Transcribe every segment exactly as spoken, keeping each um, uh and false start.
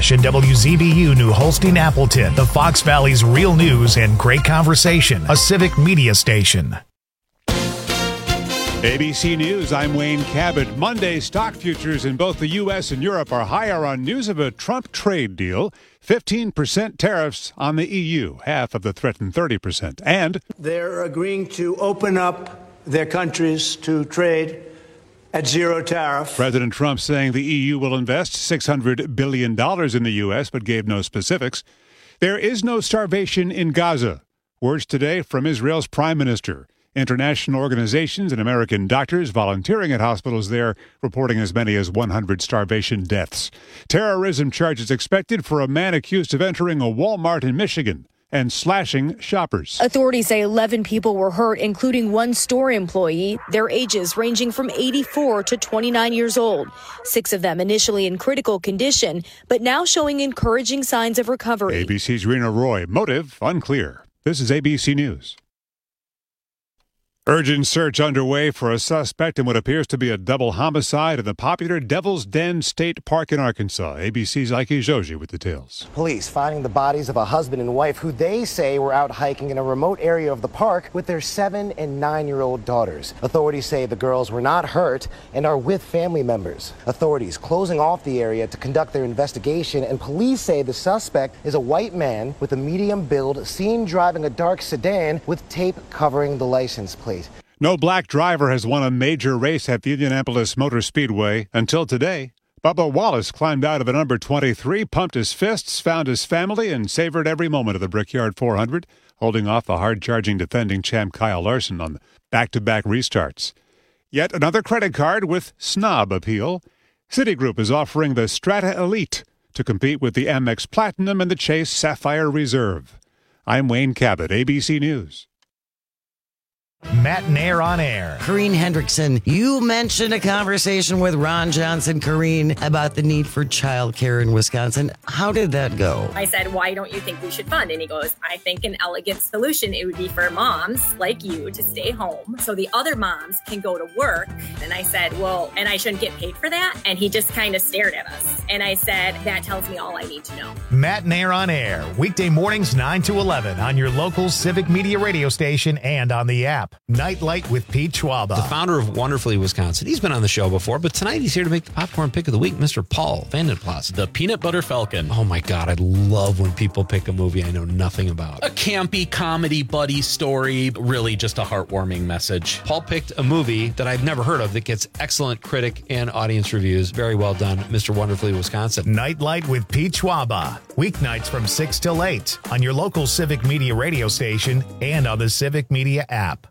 McIntosh and W Z B U New Holstein Appleton, the Fox Valley's real news and great conversation, a civic media station. A B C News, I'm Wayne Cabot. Monday, stock futures in both the U S and Europe are higher on news of a Trump trade deal. fifteen percent tariffs on the E U, half of the threatened thirty percent. And they're agreeing to open up their countries to trade at zero tariff. President Trump saying the E U will invest six hundred billion dollars in the U S, but gave no specifics. There is no starvation in Gaza. Words today from Israel's prime minister. International organizations and American doctors volunteering at hospitals there reporting as many as one hundred starvation deaths. Terrorism charges expected for a man accused of entering a Walmart in Michigan and slashing shoppers. Authorities say eleven people were hurt, including one store employee, their ages ranging from eighty-four to twenty-nine years old. Six of them initially in critical condition, but now showing encouraging signs of recovery. A B C's Rena Roy. Motive unclear. This is A B C News. Urgent search underway for a suspect in what appears to be a double homicide in the popular Devil's Den State Park in Arkansas. A B C's Ike Joji with details. Police finding the bodies of a husband and wife who they say were out hiking in a remote area of the park with their seven and nine-year-old daughters. Authorities say the girls were not hurt and are with family members. Authorities closing off the area to conduct their investigation, and police say the suspect is a white man with a medium build seen driving a dark sedan with tape covering the license plate. No black driver has won a major race at the Indianapolis Motor Speedway until today. Bubba Wallace climbed out of the number twenty-three, pumped his fists, found his family, and savored every moment of the Brickyard four hundred, holding off the hard-charging defending champ Kyle Larson on back-to-back restarts. Yet another credit card with snob appeal. Citigroup is offering the Strata Elite to compete with the Amex Platinum and the Chase Sapphire Reserve. I'm Wayne Cabot, A B C News. Matt Nair on air. Corrine Hendrickson, you mentioned a conversation with Ron Johnson, Corrine, about the need for childcare in Wisconsin. How did that go? I said, why don't you think we should fund? And he goes, I think an elegant solution, it would be for moms like you to stay home so the other moms can go to work. And I said, well, and I shouldn't get paid for that? And he just kind of stared at us. And I said, that tells me all I need to know. Matt Nair on air, weekday mornings nine to eleven on your local Civic Media radio station and on the app. Nightlight with Pete Schwaba. The founder of Wonderfully Wisconsin. He's been on the show before, but tonight he's here to make the popcorn pick of the week, Mister Paul Vandenplas. The Peanut Butter Falcon. Oh my God, I love when people pick a movie I know nothing about. A campy comedy buddy story, really just a heartwarming message. Paul picked a movie that I've never heard of that gets excellent critic and audience reviews. Very well done, Mister Wonderfully Wisconsin. Nightlight with Pete Schwaba. Weeknights from six till eight on your local Civic Media radio station and on the Civic Media app.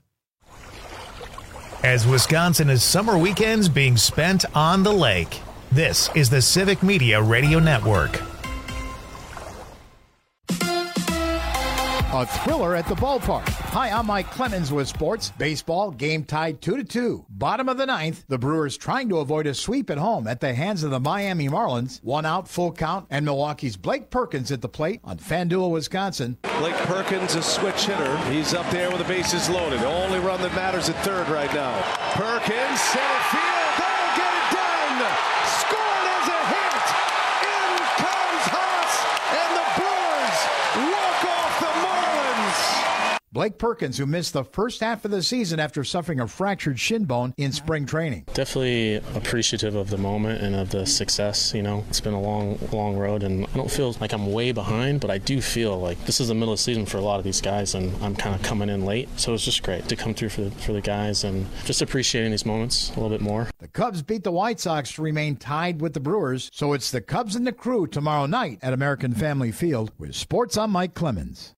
As Wisconsin is summer weekends being spent on the lake, this is the Civic Media Radio Network. A thriller at the ballpark. Hi, I'm Mike Clemens with sports. Baseball, game tied two to two. Bottom of the ninth, the Brewers trying to avoid a sweep at home at the hands of the Miami Marlins. One out, full count, and Milwaukee's Blake Perkins at the plate on FanDuel, Wisconsin. Blake Perkins, a switch hitter. He's up there with the bases loaded. The only run that matters at third right now. Perkins, center field, that'll get it done. Scored as a hit. In comes Haas, and the Brewers walk off the Marlins. Blake Perkins, who missed the first half of the season after suffering a fractured shin bone in spring training. Definitely appreciative of the moment and of the success. You know, it's been a long, long road, and I don't feel like I'm way behind, but I do feel like this is the middle of the season for a lot of these guys, and I'm kind of coming in late. So it's just great to come through for the, for the guys and just appreciating these moments a little bit more. The Cubs beat the White Sox to remain tied with the Brewers, so it's the Cubs and the Crew tomorrow night at American Family Field with Sports on Mike Clemens.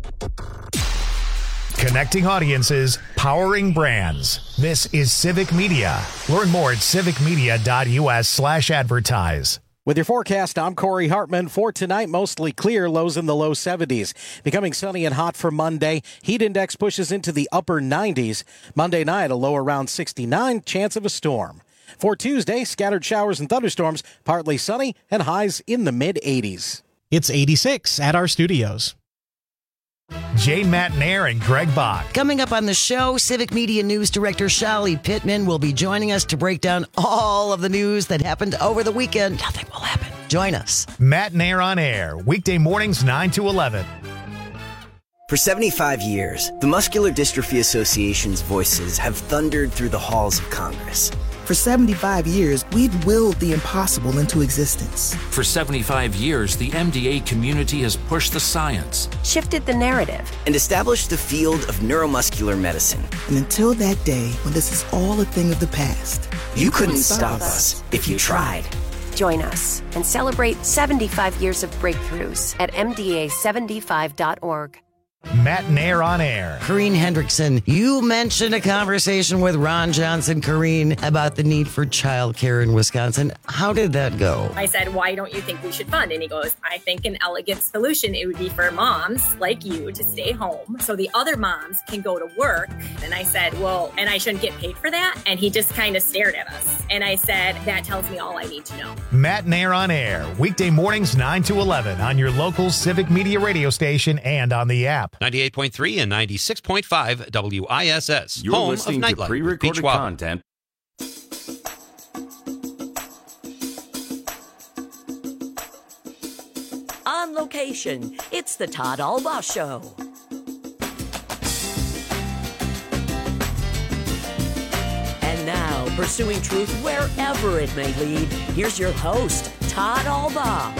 Connecting audiences, powering brands. This is Civic Media. Learn more at civicmedia.us slash advertise. With your forecast, I'm Corey Hartman. For tonight, mostly clear, lows in the low seventies. Becoming sunny and hot for Monday. Heat index pushes into the upper nineties. Monday night, a low around sixty-nine, chance of a storm. For Tuesday, scattered showers and thunderstorms, partly sunny, and highs in the mid-eighties. It's eighty-six at our studios. Jane Matt Nair and Greg Bach. Coming up on the show, Civic Media News Director Shali Pittman will be joining us to break down all of the news that happened over the weekend. Nothing will happen Join us. Matt and Air on Air, weekday mornings nine to eleven. For seventy-five years, the Muscular Dystrophy Association's voices have thundered through the halls of Congress. For seventy-five years, we've willed the impossible into existence. For seventy-five years, the M D A community has pushed the science, shifted the narrative, and established the field of neuromuscular medicine. And until that day when this is all a thing of the past, you, you couldn't, couldn't stop us if you tried. Join us and celebrate seventy-five years of breakthroughs at M D A seventy-five dot org. Matt and Air on Air. Corrine Hendrickson, you mentioned a conversation with Ron Johnson, Corrine, about the need for childcare in Wisconsin. How did that go? I said, why don't you think we should fund? And he goes, I think an elegant solution, it would be for moms like you to stay home so the other moms can go to work. And I said, well, and I shouldn't get paid for that? And he just kind of stared at us. And I said, that tells me all I need to know. Matt and Air on Air, weekday mornings nine to eleven on your local Civic Media radio station and on the app. ninety-eight point three and ninety-six point five W I S S. You're home listening of to Nightlife pre-recorded content. On location, it's the Todd Albaugh Show. And now, pursuing truth wherever it may lead, here's your host, Todd Albaugh.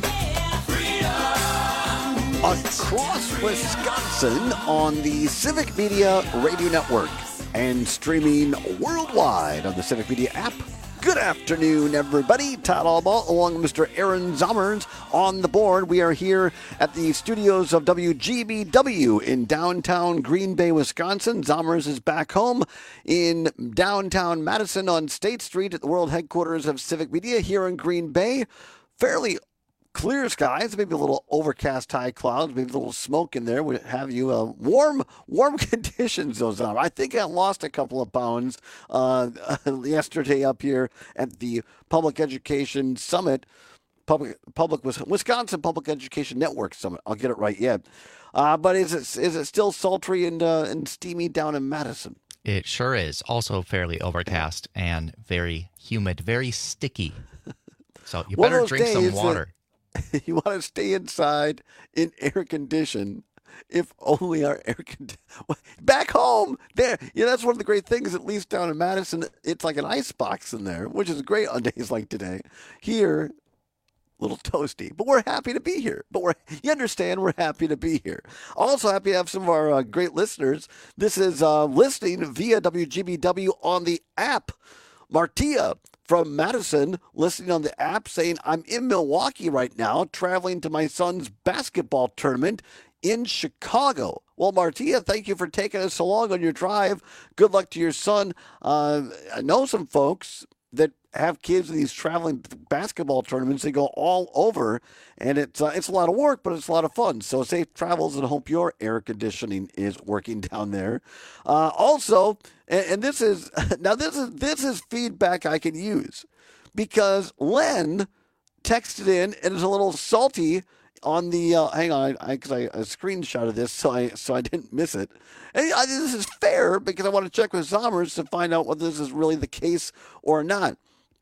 Across Wisconsin on the Civic Media Radio Network and streaming worldwide on the Civic Media app. Good afternoon, everybody. Todd Albaugh along with Mister Aaron Zommers on the board. We are here at the studios of W G B W in downtown Green Bay, Wisconsin. Zommers is back home in downtown Madison on State Street at the world headquarters of Civic Media here in Green Bay. Fairly clear skies, maybe a little overcast high clouds, maybe a little smoke in there would have you uh, warm warm conditions those are. I think I lost a couple of pounds uh, yesterday up here at the Public Education Summit, Public Public Wisconsin Public Education Network Summit. I'll get it right yet. Uh, but is it is it still sultry and uh, and steamy down in Madison? It sure is. Also fairly overcast and very humid, very sticky. So you better drink some water. You want to stay inside in air condition, if only our air condition. Back home, there, yeah, that's one of the great things, at least down in Madison, it's like an ice box in there, which is great on days like today. Here, a little toasty, but we're happy to be here. But we're, you understand, we're happy to be here. Also happy to have some of our uh, great listeners. This is uh, listening via W G B W on the app. Martia from Madison listening on the app saying, I'm in Milwaukee right now, traveling to my son's basketball tournament in Chicago. Well, Martia, thank you for taking us along on your drive. Good luck to your son. Uh, I know some folks that have kids in these traveling basketball tournaments. They go all over, and it's uh, it's a lot of work, but it's a lot of fun. So safe travels, and hope your air conditioning is working down there. Uh, also, and, and this is now this is this is feedback I can use, because Len texted in and is a little salty on the uh, hang on, because I, I, I screenshotted this, so I so I didn't miss it. And I, this is fair because I want to check with Zommers to find out whether this is really the case or not.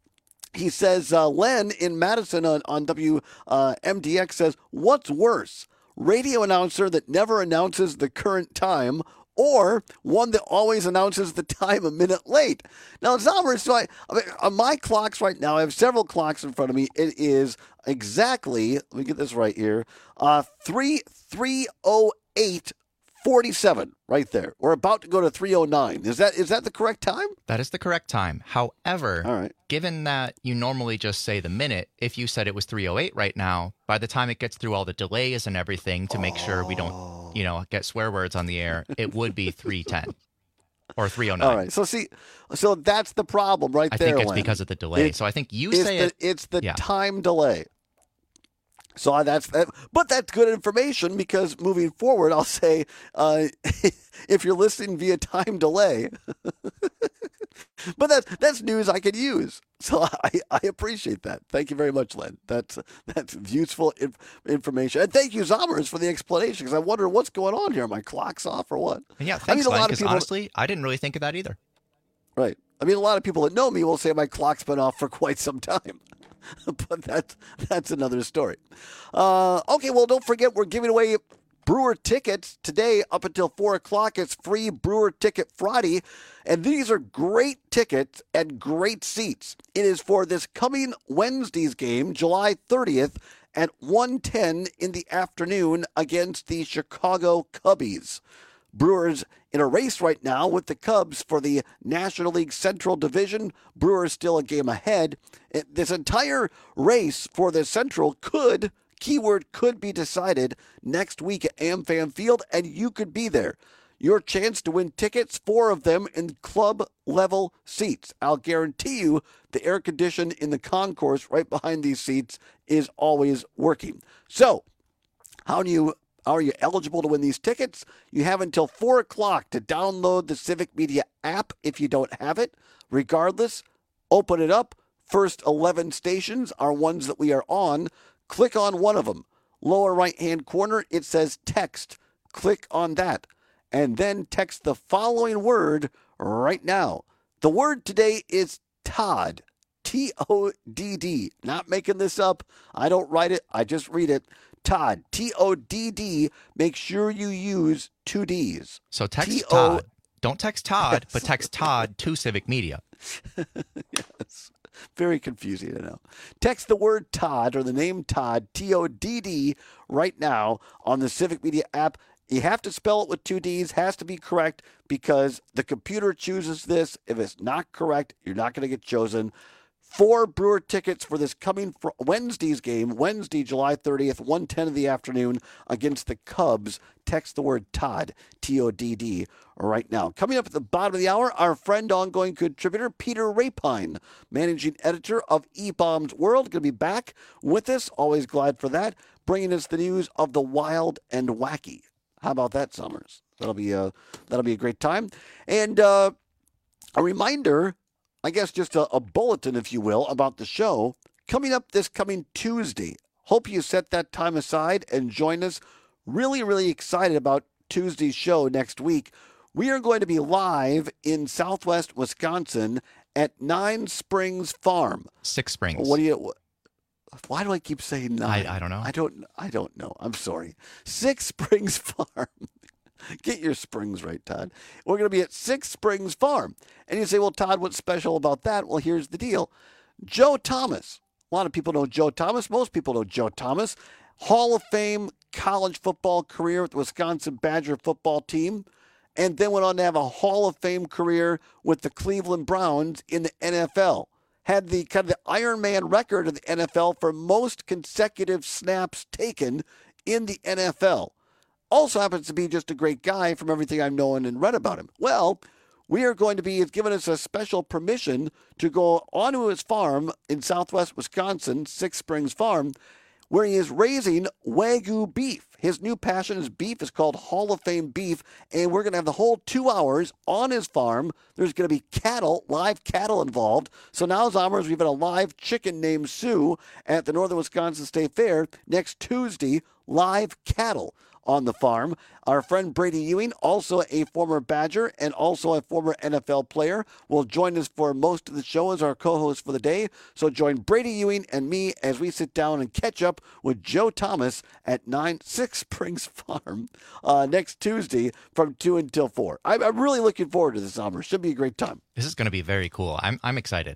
He says, uh, Len in Madison on, on W M D X says, what's worse, radio announcer that never announces the current time, or one that always announces the time a minute late? Now, Zommers, so I, I mean, on my clocks right now, I have several clocks in front of me. It is exactly, let me get this right here, uh, three oh eight forty-seven right there. We're about to go to three oh nine. Is that is that the correct time? That is the correct time. However, All right. given that you normally just say the minute, if you said it was three oh eight right now, by the time it gets through all the delays and everything to make oh. sure we don't, you know, get swear words on the air, it would be three ten or three oh nine. All right. So see, so that's the problem right I there. I think it's Len. because of the delay. It, so I think you it's say the, it. It's the yeah. time delay. So that's that, but that's good information, because moving forward, I'll say uh, if you're listening via time delay, but that's that's news I can use. So I, I appreciate that. Thank you very much, Len. That's that's useful inf- information, and thank you, Zommers, for the explanation, because I wonder what's going on here. Are my clocks off or what? And yeah, thanks, I mean, a Len, lot of because people, honestly, I didn't really think of that either. Right. I mean, a lot of people that know me will say my clock's been off for quite some time. but that's, that's another story. Uh, okay, well, don't forget we're giving away Brewer tickets today up until four o'clock. It's free Brewer Ticket Friday, and these are great tickets and great seats. It is for this coming Wednesday's game, July thirtieth, at one ten in the afternoon against the Chicago Cubbies. Brewers in a race right now with the Cubs for the National League Central Division. Brewers still a game ahead. This entire race for the Central could, keyword could be decided next week at AmFam Field, and you could be there. Your chance to win tickets, four of them in club-level seats. I'll guarantee you the air condition in the concourse right behind these seats is always working. So, how do you are you eligible to win these tickets? You have until four o'clock to download the Civic Media app if you don't have it. Regardless, open it up. First eleven stations are ones that we are on. Click on one of them. Lower right-hand corner, it says text. Click on that. And then text the following word right now. The word today is Todd. T O D D. Not making this up. I don't write it. I just read it. Todd. T O D D. Make sure you use two D's. So text T O Todd. Don't text Todd, but text Todd to Civic Media. Yes. Very confusing, I know. Text the word Todd or the name Todd, T O D D, right now on the Civic Media app. You have to spell it with two D's, has to be correct because the computer chooses this. If it's not correct, you're not going to get chosen. Four Brewer tickets for this coming fr- Wednesday's game, Wednesday, July thirtieth, one ten in the afternoon against the Cubs. Text the word Todd, T O D D, right now. Coming up at the bottom of the hour, our friend, ongoing contributor, Peter Rapine, managing editor of E-Bombs World, going to be back with us. Always glad for that. Bringing us the news of the wild and wacky. How about that, Summers? That'll be a, that'll be a great time. And uh, a reminder, I guess just a, a bulletin, if you will, about the show coming up this coming Tuesday. Hope you set that time aside and join us. Really, really excited about Tuesday's show next week. We are going to be live in Southwest Wisconsin at Nine Springs Farm. Six Springs. What do you? Why do I keep saying nine? I, I don't know. I don't. I don't know. I'm sorry. Six Springs Farm. Get your springs right, Todd. We're going to be at Six Springs Farm. And you say, well, Todd, what's special about that? Well, here's the deal. Joe Thomas. A lot of people know Joe Thomas. Most people know Joe Thomas. Hall of Fame college football career with the Wisconsin Badger football team. And then went on to have a Hall of Fame career with the Cleveland Browns in the N F L. Had the kind of the Iron Man record of the N F L for most consecutive snaps taken in the N F L. Also happens to be just a great guy from everything I've known and read about him. Well, we are going to be, he's given us a special permission to go onto his farm in Southwest Wisconsin, Six Springs Farm, where he is raising Wagyu beef. His new passion is beef. It's called Hall of Fame beef, and we're going to have the whole two hours on his farm. There's going to be cattle, live cattle involved. So now, Zombers, we've got a live chicken named Sue at the Northern Wisconsin State Fair. Next Tuesday, live cattle on the farm. Our friend Brady Ewing, also a former Badger and also a former N F L player, will join us for most of the show as our co-host for the day. So join Brady Ewing and me as we sit down and catch up with Joe Thomas at nine Six Springs Farm uh, next Tuesday from two until four. I'm, I'm really looking forward to this summer. Should be a great time. This is going to be very cool. I'm I'm excited.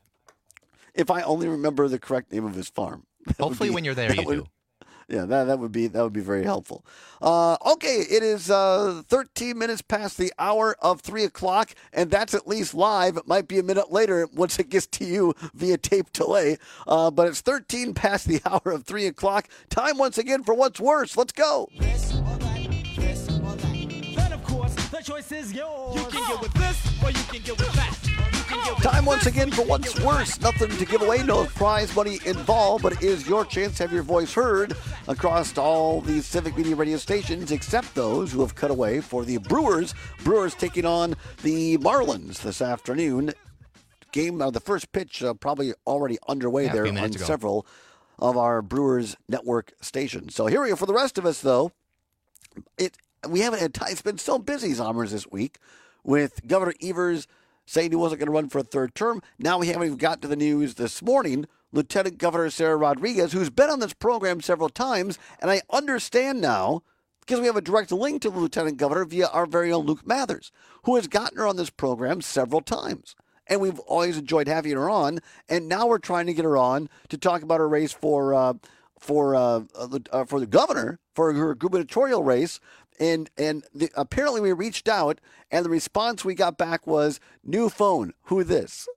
If I only remember the correct name of his farm. Hopefully be, when you're there, you would, do. Yeah, that, that would be that would be very helpful. Uh, okay, it is uh, thirteen minutes past the hour of three o'clock, and that's at least live. It might be a minute later once it gets to you via tape delay, uh, but it's thirteen past the hour of three o'clock. Time once again for What's Worse. Let's go. This or that, this or that. Then, of course, the choice is yours. You can get with this or you can get with that. Time once again for What's Worse. Nothing to give away, no prize money involved, but it is your chance to have your voice heard across all these Civic Media radio stations, except those who have cut away for the Brewers. Brewers taking on the Marlins this afternoon. Game, uh, the first pitch uh, probably already underway yeah, there on ago. several of our Brewers network stations. So here we go. For the rest of us, though, it we haven't had time. It's been so busy, Zombers, this week with Governor Evers saying he wasn't going to run for a third term. Now we haven't even got to the news this morning Lieutenant Governor Sarah Rodriguez, who's been on this program several times, and I understand now because we have a direct link to the Lieutenant Governor via our very own Luke Mathers, who has gotten her on this program several times. And we've always enjoyed having her on, and now we're trying to get her on to talk about her race for uh, for uh, uh, for the governor, for her gubernatorial race. And and the, apparently we reached out, and the response we got back was, new phone, who this?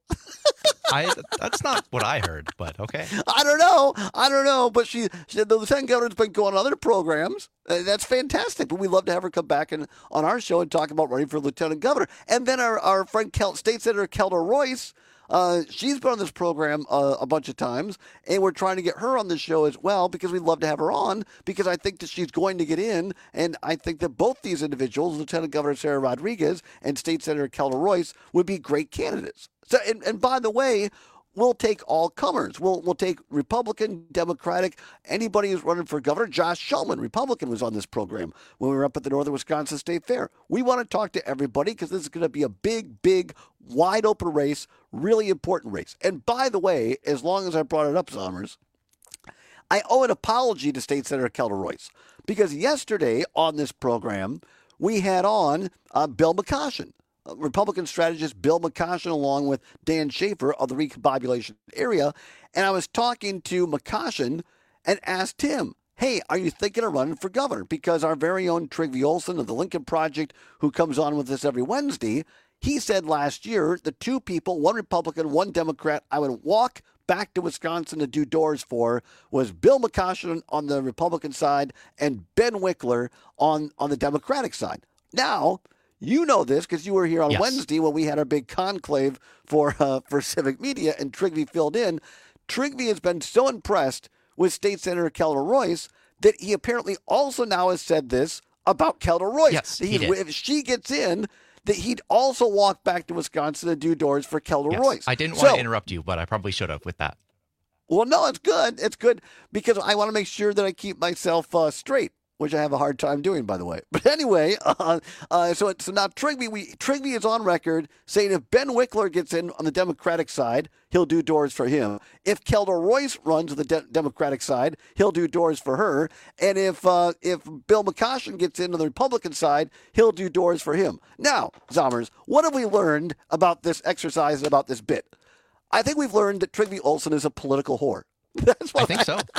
I That's not what I heard, but okay. I don't know. I don't know. But she, she the lieutenant governor's been going on other programs. Uh, that's fantastic. But we'd love to have her come back and on our show and talk about running for lieutenant governor. And then our, our friend Kel, State Senator Kelda Royce, uh, she's been on this program uh, a bunch of times, and we're trying to get her on the show as well because we'd love to have her on because I think that she's going to get in, and I think that both these individuals, Lieutenant Governor Sarah Rodriguez and State Senator Kelda Royce, would be great candidates. So, and, and by the way, we'll take all comers. We'll we'll take Republican, Democratic, anybody who's running for governor. Josh Shulman, Republican, was on this program when we were up at the Northern Wisconsin State Fair. We want to talk to everybody because this is going to be a big, big, wide open race, really important race. And by the way, as long as I brought it up, Zommers, I owe an apology to State Senator Kelda Royce because yesterday on this program, we had on uh, Bill McCoshen. Republican strategist Bill McCoshen along with Dan Schaefer of the recombobulation area. And I was talking to McCoshen and asked him, hey, are you thinking of running for governor? Because our very own Trygve Olsen of the Lincoln Project, who comes on with us every Wednesday, he said last year the two people, one Republican, one Democrat, I would walk back to Wisconsin to do doors for was Bill McCoshen on the Republican side and Ben Wickler on, on the Democratic side. Now, you know this because you were here on yes. Wednesday when we had our big conclave for uh, for Civic Media, and Trygve filled in. Trygve has been so impressed with State Senator Kelda Royce that he apparently also now has said this about Kelda Royce. Yes, he he did. If she gets in, that he'd also walk back to Wisconsin to do doors for Kelda Yes. Royce. I didn't so, want to interrupt you, but I probably should have with that. Well, no, it's good. It's good because I want to make sure that I keep myself uh, straight, which I have a hard time doing, by the way. But anyway, uh, uh, so so now Trygve, we Trygve is on record saying if Ben Wickler gets in on the Democratic side, he'll do doors for him. If Kelda Royce runs on the de- Democratic side, he'll do doors for her. And if uh, if Bill McCoshen gets in on the Republican side, he'll do doors for him. Now, Zommers, what have we learned about this exercise and about this bit? I think we've learned that Trygve Olsen is a political whore. That's what I think I- so.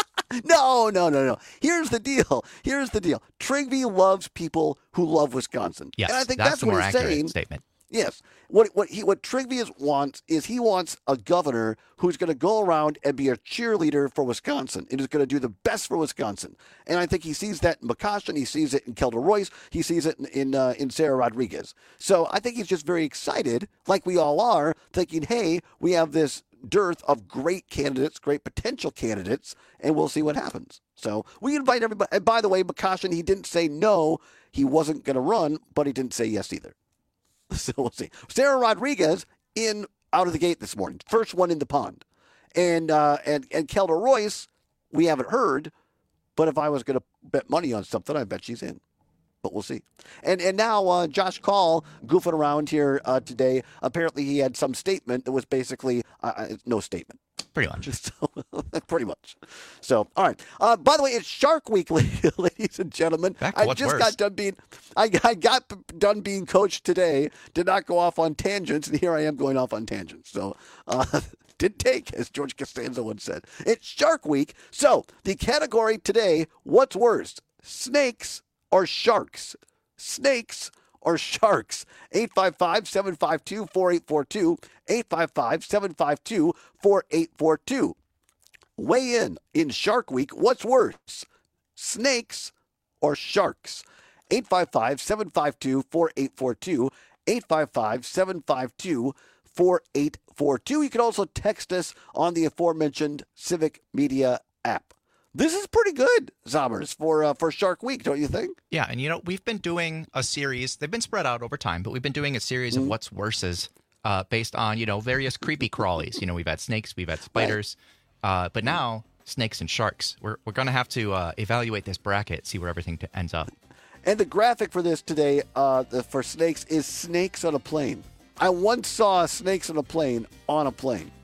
No, no, no, no. Here's the deal. Here's the deal. Trygve loves people who love Wisconsin. Yes, and I think that's that's, the what more he's accurate saying. statement. Yes. What what he what Trygve is, wants is he wants a governor who's going to go around and be a cheerleader for Wisconsin and is going to do the best for Wisconsin. And I think he sees that in McCoshen. He sees it in Kelda Royce. He sees it in in, uh, in Sarah Rodriguez. So I think he's just very excited, like we all are, thinking, hey, we have this dearth of great candidates, great potential candidates, and we'll see what happens. So we invite everybody. And by the way, McCoshen, he didn't say no, he wasn't going to run, but he didn't say yes either. So we'll see. Sarah Rodriguez in out of the gate this morning, first one in the pond, and uh, and and Kelda Royce, we haven't heard, but if I was going to bet money on something, I bet she's in. But we'll see. And and now uh, Josh Call goofing around here uh, today. Apparently he had some statement that was basically uh, no statement. Pretty much. So, pretty much. So, all right. Uh, by the way, it's Shark Week, ladies and gentlemen. Back to I what's just worse. got done being, I, I got done being coached today. Did not go off on tangents, and here I am going off on tangents. So, uh, didn't take, as George Costanza once said. It's Shark Week. So, the category today: what's worse, snakes or sharks? Snakes or sharks? eight five five, seven five two, four eight four two. eight five five, seven five two, four eight four two. Weigh in in Shark Week. What's worse, snakes or sharks? eight five five, seven five two, four eight four two. eight five five, seven five two, four eight four two. You can also text us on the aforementioned Civic Media app. This is pretty good, Zommers, for uh, for Shark Week, don't you think? Yeah, and you know, we've been doing a series. They've been spread out over time, but we've been doing a series Mm-hmm. of what's worses uh, based on, you know, various creepy crawlies. You know, we've had snakes, we've had spiders, uh, but now snakes and sharks. We're we're going to have to uh, evaluate this bracket, see where everything t- ends up. And the graphic for this today, uh, the, for snakes, is snakes on a plane. I once saw snakes on a plane on a plane.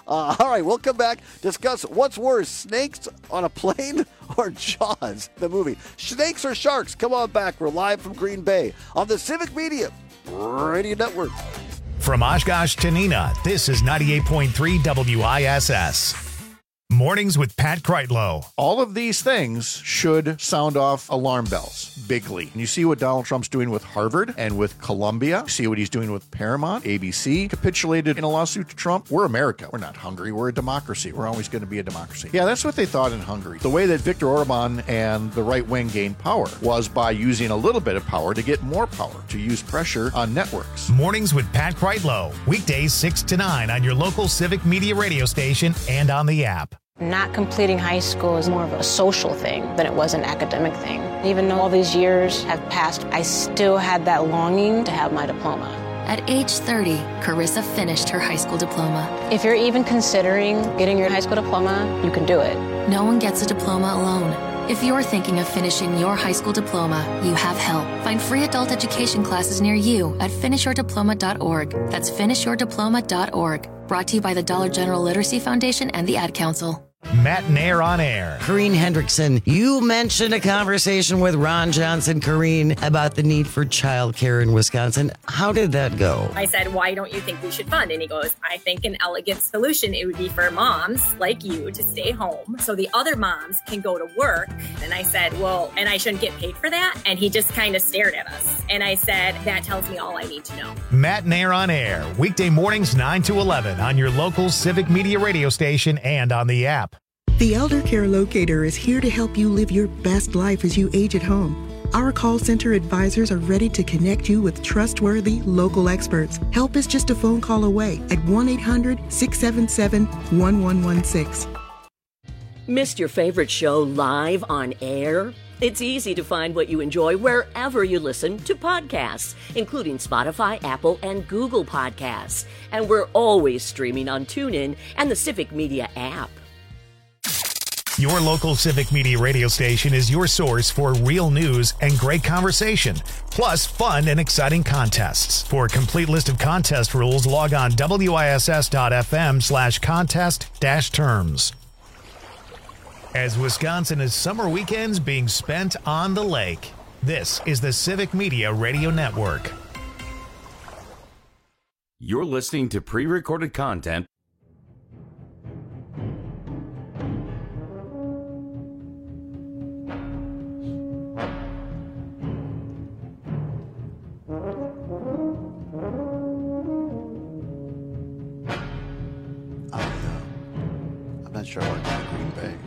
Uh, all right, we'll come back, discuss what's worse, snakes on a plane or Jaws, the movie. Snakes or sharks? Come on back. We're live from Green Bay on the Civic Media Radio Network. From Oshkosh to Neenah, this is ninety-eight point three W I S S. Mornings with Pat Kreitlow. All of these things should sound off alarm bells bigly. And you see what Donald Trump's doing with Harvard and with Columbia. You see what he's doing with Paramount. A B C capitulated in a lawsuit to Trump. We're America. We're not Hungary. We're a democracy. We're always going to be a democracy. Yeah, that's what they thought in Hungary. The way that Viktor Orban and the right wing gained power was by using a little bit of power to get more power, to use pressure on networks. Mornings with Pat Kreitlow. Weekdays six to nine on your local Civic Media radio station and on the app. Not completing high school is more of a social thing than it was an academic thing. Even though all these years have passed, I still had that longing to have my diploma. At age thirty, Carissa finished her high school diploma. If you're even considering getting your high school diploma, you can do it. No one gets a diploma alone. If you're thinking of finishing your high school diploma, you have help. Find free adult education classes near you at finish your diploma dot org. That's finish your diploma dot org. Brought to you by the Dollar General Literacy Foundation and the Ad Council. Matt Nair on air. Corrine Hendrickson, you mentioned a conversation with Ron Johnson, Corrine, about the need for childcare in Wisconsin. How did that go? I said, why don't you think we should fund? And he goes, I think an elegant solution, it would be for moms like you to stay home so the other moms can go to work. And I said, well, and I shouldn't get paid for that? And he just kind of stared at us. And I said, that tells me all I need to know. Matt Nair on air. Weekday mornings nine to eleven on your local Civic Media radio station and on the app. The Elder Care Locator is here to help you live your best life as you age at home. Our call center advisors are ready to connect you with trustworthy local experts. Help is just a phone call away at one eight hundred, six seven seven, one one one six. Missed your favorite show live on air? It's easy to find what you enjoy wherever you listen to podcasts, including Spotify, Apple, and Google Podcasts. And we're always streaming on TuneIn and the Civic Media app. Your local Civic Media radio station is your source for real news and great conversation, plus fun and exciting contests. For a complete list of contest rules, log on W I S S dot F M slash contest dash terms. As Wisconsin is summer weekends being spent on the lake, this is the Civic Media Radio Network. You're listening to pre-recorded content. I'm not sure I want to go to Green Bay.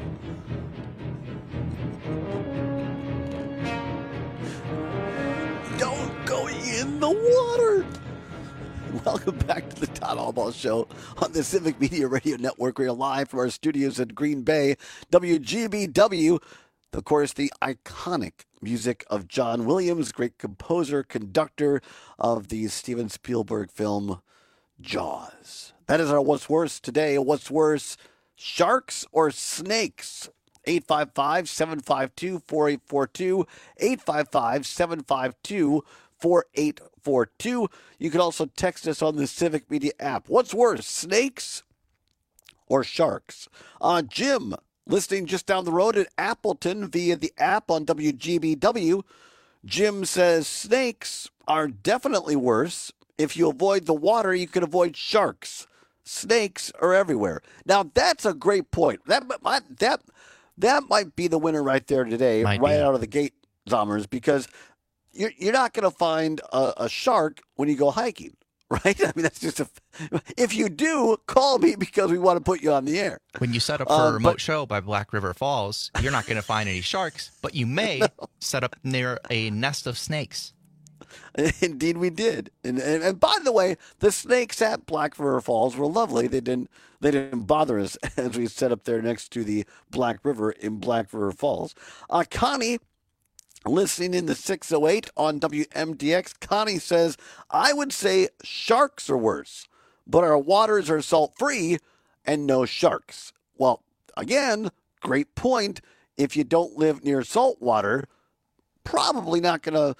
Don't go in the water. Welcome back to the Todd Albaugh Show on the Civic Media Radio Network. We're live from our studios at Green Bay, W G B W. Of course, the iconic music of John Williams, great composer, conductor of the Steven Spielberg film Jaws. That is our What's Worse today. What's worse, sharks or snakes? eight five five, seven five two, four eight four two, eight five five, seven five two, four eight four two. You can also text us on the Civic Media app. What's worse, snakes or sharks? Uh, Jim, listening just down the road at Appleton via the app on W G B W. Jim says snakes are definitely worse. If you avoid the water, you can avoid sharks. Snakes are everywhere. Now, that's a great point. That might, that, that might be the winner right there today, Might right be. out of the gate, Zommers, because you're, you're not going to find a, a shark when you go hiking, right? I mean, that's just a... If you do, call me because we want to put you on the air. When you set up for Uh, a remote but- show by Black River Falls, you're not going to find any sharks, but you may set up near a nest of snakes. Indeed, we did. And, and and by the way, the snakes at Black River Falls were lovely. They didn't they didn't bother us as we set up there next to the Black River in Black River Falls. Uh, Connie, listening in the six oh eight on W M D X, Connie says, I would say sharks are worse, but our waters are salt free and no sharks. Well, again, great point. If you don't live near salt water, probably not going to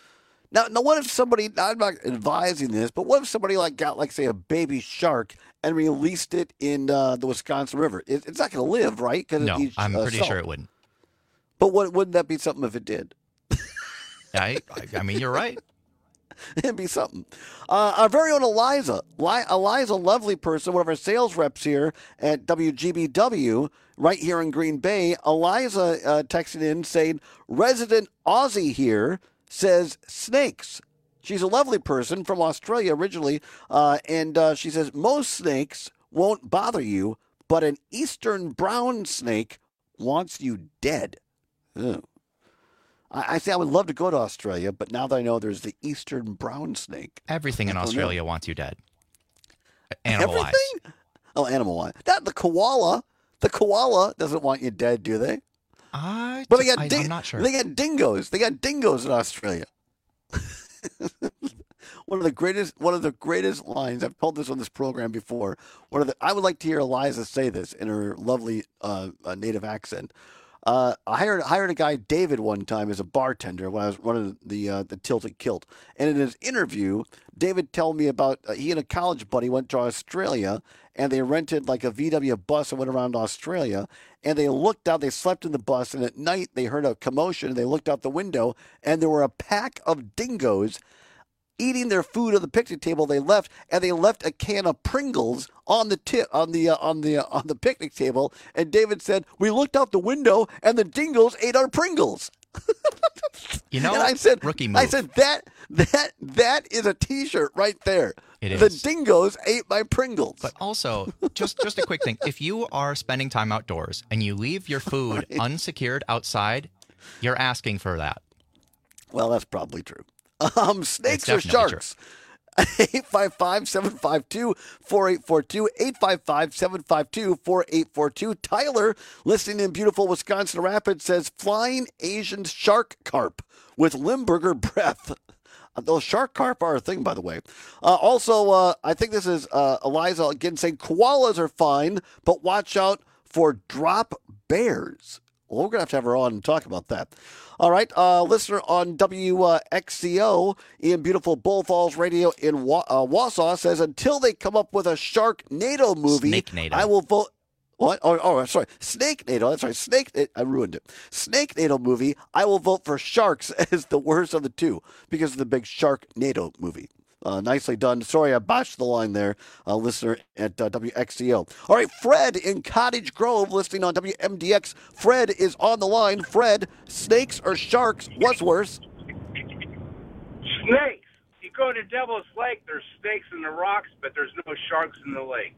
Now, now, what if somebody, I'm not advising this, but what if somebody like got, like, say, a baby shark and released it in uh, the Wisconsin River? It, it's not going to live, right? Cause No, it eats, I'm uh, pretty salt. sure it wouldn't. But what, wouldn't that be something if it did? I, I, I mean, you're right. It'd be something. Uh, our very own Eliza. Li- Eliza, lovely person, one of our sales reps here at W G B W, right here in Green Bay. Eliza uh, texted in saying, resident Aussie here says snakes. She's a lovely person from Australia originally, uh, and uh, she says most snakes won't bother you, but an eastern brown snake wants you dead. Ugh. I, I say I would love to go to Australia, but now that I know there's the eastern brown snake. Everything in I don't Australia know. wants you dead. Animal-wise. Everything? Oh, animal-wise. Not the koala. The koala doesn't want you dead, do they? I, But they got I, ding- I'm not sure. They got dingoes. They got dingoes in Australia. One of the greatest, one of the greatest lines. I've told this on this program before. One of the, I would like to hear Eliza say this in her lovely uh, uh, native accent. Uh, I hired hired a guy, David, one time as a bartender when I was running the uh, the Tilted Kilt, and in his interview, David told me about uh, he and a college buddy went to Australia, and they rented like a V W bus and went around Australia, and they looked out, they slept in the bus, and at night they heard a commotion, and they looked out the window, and there were a pack of dingoes eating their food on the picnic table. They left, and they left a can of Pringles on the tip on the uh, on the uh, on the picnic table. And David said, "We looked out the window, and the dingoes ate our Pringles." You know, and I said, rookie move. I said that that that is a T-shirt right there. It The is. dingoes ate my Pringles. But also, just just a quick thing: if you are spending time outdoors and you leave your food Right. unsecured outside, you're asking for that. Well, that's probably true. Um, snakes or definitely sharks? eight five five, seven five two, four eight four two, eight five five, seven five two, four eight four two. Tyler, listening in beautiful Wisconsin Rapids, says flying Asian shark carp with Limburger breath. Uh, Those shark carp are a thing, by the way. Uh, also, uh, I think this is uh, Eliza again saying koalas are fine, but watch out for drop bears. Well, we're going to have to have her on and talk about that. All right, uh, listener on W X C O in beautiful Bull Falls Radio in Wa- uh, Wausau says, until they come up with a Sharknado movie, Snake-nado. I will vote. What? Oh, oh, sorry. Snake NATO. That's right. Snake. I ruined it. Snake NATO movie. I will vote for Sharks as the worst of the two because of the big Shark NATO movie. Uh, nicely done. Sorry, I botched the line there, uh, listener at uh, W X C O. All right, Fred in Cottage Grove, listening on W M D X. Fred is on the line. Fred, snakes or sharks? What's worse? Snakes. You go to Devil's Lake, there's snakes in the rocks, but there's no sharks in the lake.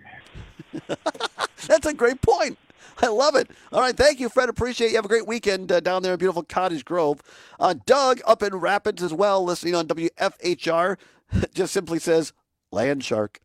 That's a great point. I love it. All right, thank you, Fred. Appreciate it. You have a great weekend uh, down there in beautiful Cottage Grove. Uh, Doug up in Rapids as well, listening on W F H R, just simply says, land shark.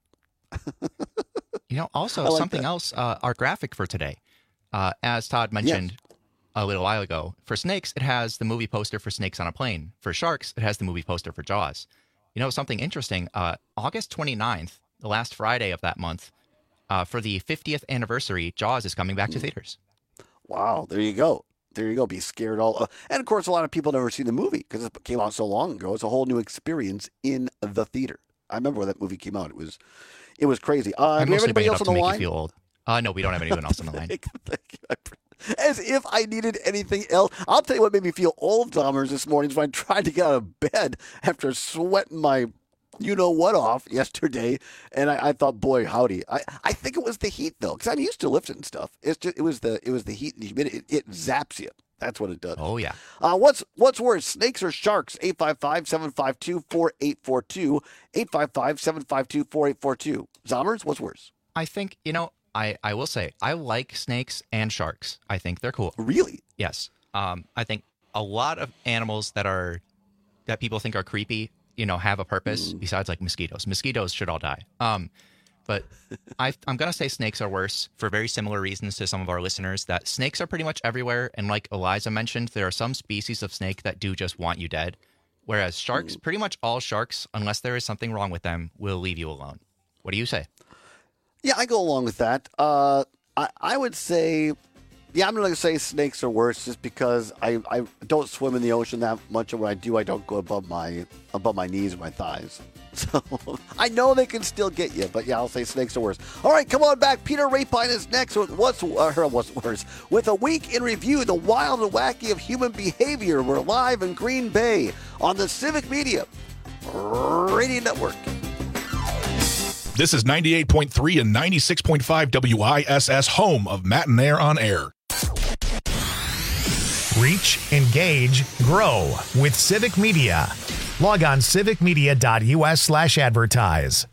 You know, also I like something that. else, uh, our graphic for today, uh, as Todd mentioned a little while ago, for snakes, it has the movie poster for Snakes on a Plane. For sharks, it has the movie poster for Jaws. You know, something interesting, uh, August twenty-ninth, the last Friday of that month, uh, for the fiftieth anniversary, Jaws is coming back to theaters. Wow, there you go. There you go. Be scared all. Uh, and of course, a lot of people never seen the movie because it came out so long ago. It's a whole new experience in the theater. I remember when that movie came out. It was, it was crazy. Uh, I do we have mostly bring anybody it else up on to the make line? you feel old. Uh, no, we don't have anyone else on the line. Thank you. I pre- As if I needed anything else. I'll tell you what made me feel old, Dahmers, this morning is when I tried to get out of bed after sweating my you-know-what off yesterday, and I, I thought, boy, howdy. I, I think it was the heat, though, because I'm used to lifting stuff. It's just, it was the it was the heat and the humidity. It, it zaps you. That's what it does. Oh, yeah. Uh, what's what's worse, snakes or sharks? eight five five, seven five two, four eight four two. eight five five, seven five two, four eight four two. Zommers, what's worse? I think, you know, I, I will say, I like snakes and sharks. I think they're cool. Really? Yes. Um, I think a lot of animals that are that people think are creepy, you know, have a purpose Mm. besides like mosquitoes. Mosquitoes should all die. Um, but I, I'm going to say snakes are worse for very similar reasons to some of our listeners, that snakes are pretty much everywhere. And like Eliza mentioned, there are some species of snake that do just want you dead. Whereas sharks, pretty much all sharks, unless there is something wrong with them, will leave you alone. What do you say? Yeah, I go along with that. Uh, I, I would say Yeah, I'm going to say snakes are worse just because I, I don't swim in the ocean that much. And when I do, I don't go above my above my knees or my thighs. So I know they can still get you, but yeah, I'll say snakes are worse. All right, come on back. Peter Rapine is next with What's, uh, what's Worse. With a week in review, the wild and wacky of human behavior. We're live in Green Bay on the Civic Media Radio Network. This is ninety-eight point three and ninety-six point five W I S S, home of Matt and Air on Air. Reach, engage, grow with Civic Media. Log on civicmedia.us slash advertise.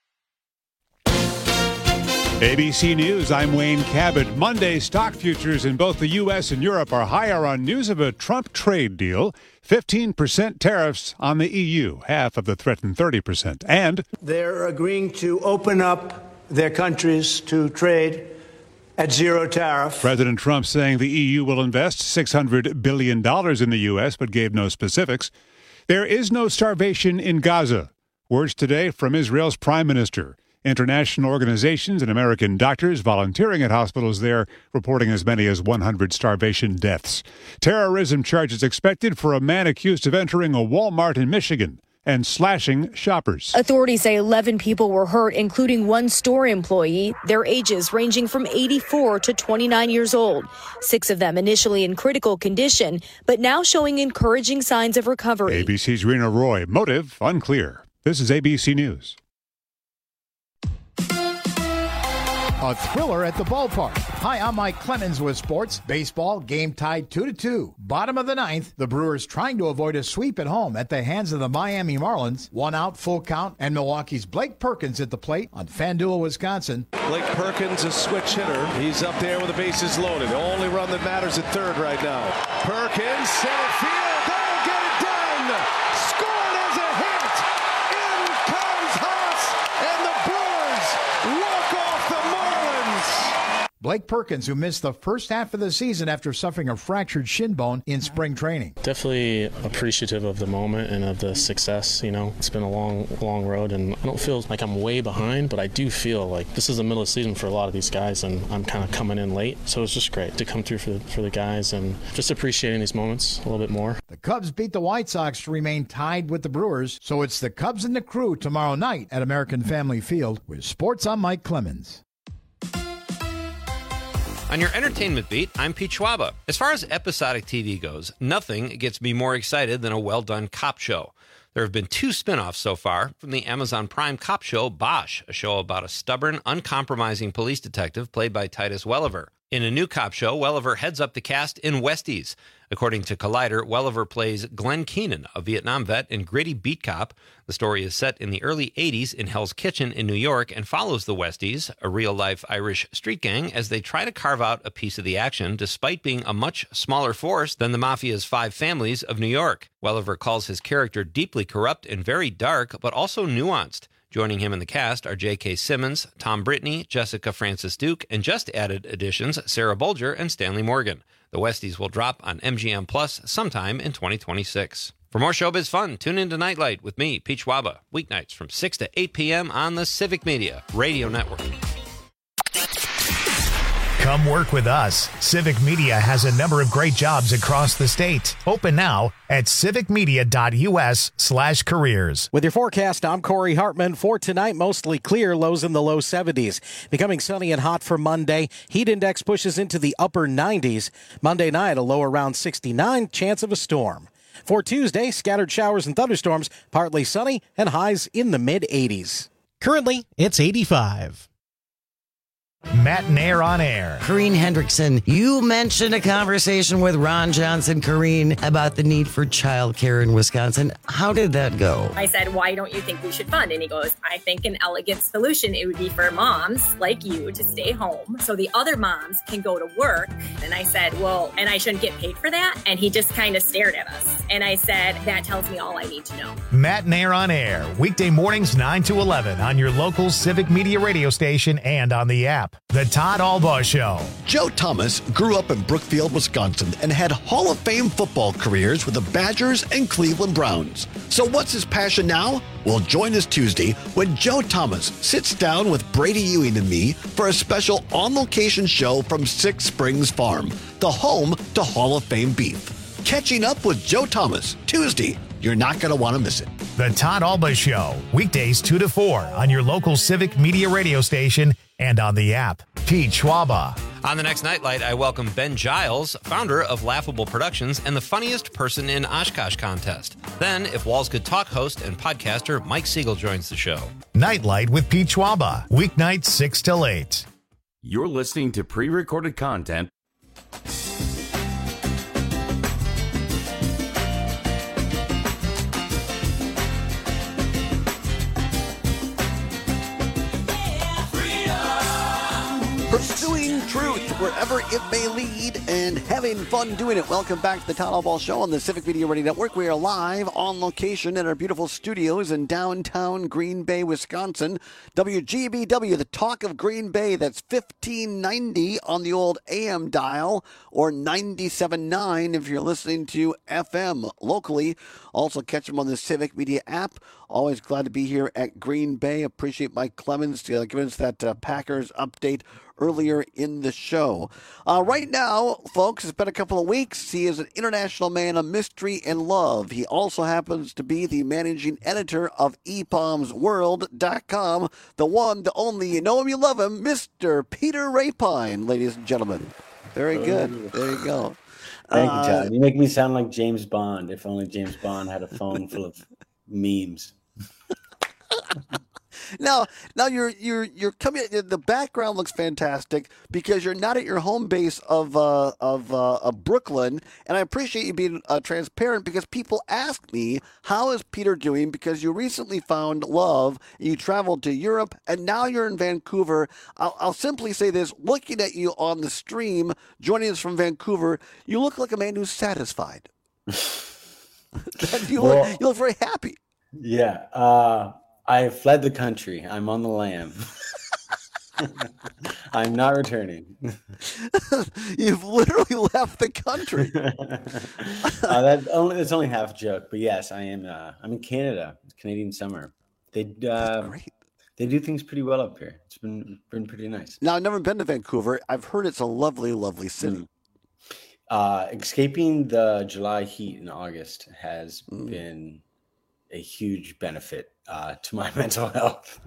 A B C News, I'm Wayne Cabot. Monday, stock futures in both the U S and Europe are higher on news of a Trump trade deal. fifteen percent tariffs on the E U, half of the threatened thirty percent. And they're agreeing to open up their countries to trade at zero tariff. President Trump saying the E U will invest six hundred billion dollars in the U S, but gave no specifics. There is no starvation in Gaza. Words today from Israel's prime minister. International organizations and American doctors volunteering at hospitals there reporting as many as one hundred starvation deaths. Terrorism charges expected for a man accused of entering a Walmart in Michigan and slashing shoppers. Authorities say eleven people were hurt, including one store employee, their ages ranging from eighty-four to twenty-nine years old. Six of them initially in critical condition, but now showing encouraging signs of recovery. A B C's Rena Roy. Motive unclear. This is A B C News. A thriller at the ballpark. Hi, I'm Mike Clemens with sports. Baseball, game tied two to two. Bottom of the ninth, the Brewers trying to avoid a sweep at home at the hands of the Miami Marlins. One out, full count, and Milwaukee's Blake Perkins at the plate on FanDuel, Wisconsin. Blake Perkins, a switch hitter. He's up there with the bases loaded. The only run that matters at third right now. Perkins, center field, that'll get it done. Scored as a hit. In comes Haas, and the Brewers walk off the Marlins. Blake Perkins, who missed the first half of the season after suffering a fractured shin bone in spring training. Definitely appreciative of the moment and of the success. You know, it's been a long, long road, and I don't feel like I'm way behind, but I do feel like this is the middle of the season for a lot of these guys, and I'm kind of coming in late. So it's just great to come through for the, for the guys and just appreciating these moments a little bit more. The Cubs beat the White Sox to remain tied with the Brewers, so it's the Cubs and the Crew tomorrow night at American Family Field. With sports, I'm Mike Clemens. On your entertainment beat, I'm Pete Schwaba. As far as episodic T V goes, nothing gets me more excited than a well-done cop show. There have been two spin-offs so far from the Amazon Prime cop show Bosch, a show about a stubborn, uncompromising police detective played by Titus Welliver. In a new cop show, Welliver heads up the cast in Westies. According to Collider, Welliver plays Glenn Keenan, a Vietnam vet and gritty beat cop. The story is set in the early eighties in Hell's Kitchen in New York and follows the Westies, a real-life Irish street gang, as they try to carve out a piece of the action despite being a much smaller force than the Mafia's five families of New York. Welliver calls his character deeply corrupt and very dark, but also nuanced. Joining him in the cast are J K. Simmons, Tom Brittney, Jessica Francis Duke, and just added additions Sarah Bolger and Stanley Morgan. The Westies will drop on M G M Plus sometime in twenty twenty-six. For more showbiz fun, tune in to Nightlight with me, Pete Schwaba, weeknights from six to eight p.m. on the Civic Media Radio Network. Come work with us. Civic Media has a number of great jobs across the state. Open now at civicmedia.us slash careers. With your forecast, I'm Corey Hartman. For tonight, mostly clear, lows in the low seventies. Becoming sunny and hot for Monday. Heat index pushes into the upper nineties. Monday night, a low around sixty-nine, chance of a storm. For Tuesday, scattered showers and thunderstorms, partly sunny, and highs in the mid-eighties. Currently, it's eighty-five. Matt and Air on Air. Corrine Hendrickson, you mentioned a conversation with Ron Johnson, Corrine, about the need for childcare in Wisconsin. How did that go? I said, why don't you think we should fund? And he goes, I think an elegant solution, it would be for moms like you to stay home so the other moms can go to work. And I said, well, and I shouldn't get paid for that? And he just kind of stared at us. And I said, that tells me all I need to know. Matt and Air on Air, weekday mornings nine to eleven on your local Civic Media radio station and on the app. The Todd Albaugh Show. Joe Thomas grew up in Brookfield, Wisconsin, and had Hall of Fame football careers with the Badgers and Cleveland Browns. So what's his passion now? Well, join us Tuesday when Joe Thomas sits down with Brady Ewing and me for a special on-location show from Six Springs Farm, the home to Hall of Fame beef. Catching up with Joe Thomas, Tuesday. You're not going to want to miss it. The Todd Albaugh Show, weekdays two to four on your local Civic Media radio station and on the app. Pete Schwaba. On the next Nightlight, I welcome Ben Giles, founder of Laughable Productions and the funniest person in Oshkosh contest. Then, If Walls Could Talk host and podcaster Mike Siegel joins the show. Nightlight with Pete Schwaba, weeknights six till eight. You're listening to pre-recorded content. Pursuing truth wherever it may lead and having fun doing it. Welcome back to the Todd Albaugh Show on the Civic Media Radio Network. We are live on location in our beautiful studios in downtown Green Bay, Wisconsin. W G B W, the talk of Green Bay. That's fifteen ninety on the old A M dial or ninety-seven point nine if you're listening to F M locally. Also catch them on the Civic Media app. Always glad to be here at Green Bay. Appreciate Mike Clemens uh, giving us that uh, Packers update earlier in the show. Uh, right now, folks, it's been a couple of weeks. He is an international man of mystery and love. He also happens to be the managing editor of e palms world dot com. The one, the only, you know him, you love him, Mister Peter Rapine, ladies and gentlemen. Very good. There you go. Thank you, Todd. You make me sound like James Bond. If only James Bond had a phone full of memes. Now, now you're you're you're coming. The background looks fantastic because you're not at your home base of uh, of, uh, of Brooklyn, and I appreciate you being uh, transparent because people ask me, "How is Peter doing?" Because you recently found love, you traveled to Europe, and now you're in Vancouver. I'll, I'll simply say this: looking at you on the stream, joining us from Vancouver, you look like a man who's satisfied. you, well, look, you look very happy. Yeah. Uh... I fled the country. I'm on the lam. I'm not returning. You've literally left the country. uh, that only it's only half a joke, but yes, I am. Uh, I'm in Canada. It's Canadian summer. They uh, great. They do things pretty well up here. It's been been pretty nice. Now I've never been to Vancouver. I've heard it's a lovely, lovely city. Mm. Uh, escaping the July heat in August has mm. been a huge benefit uh, to my mental health.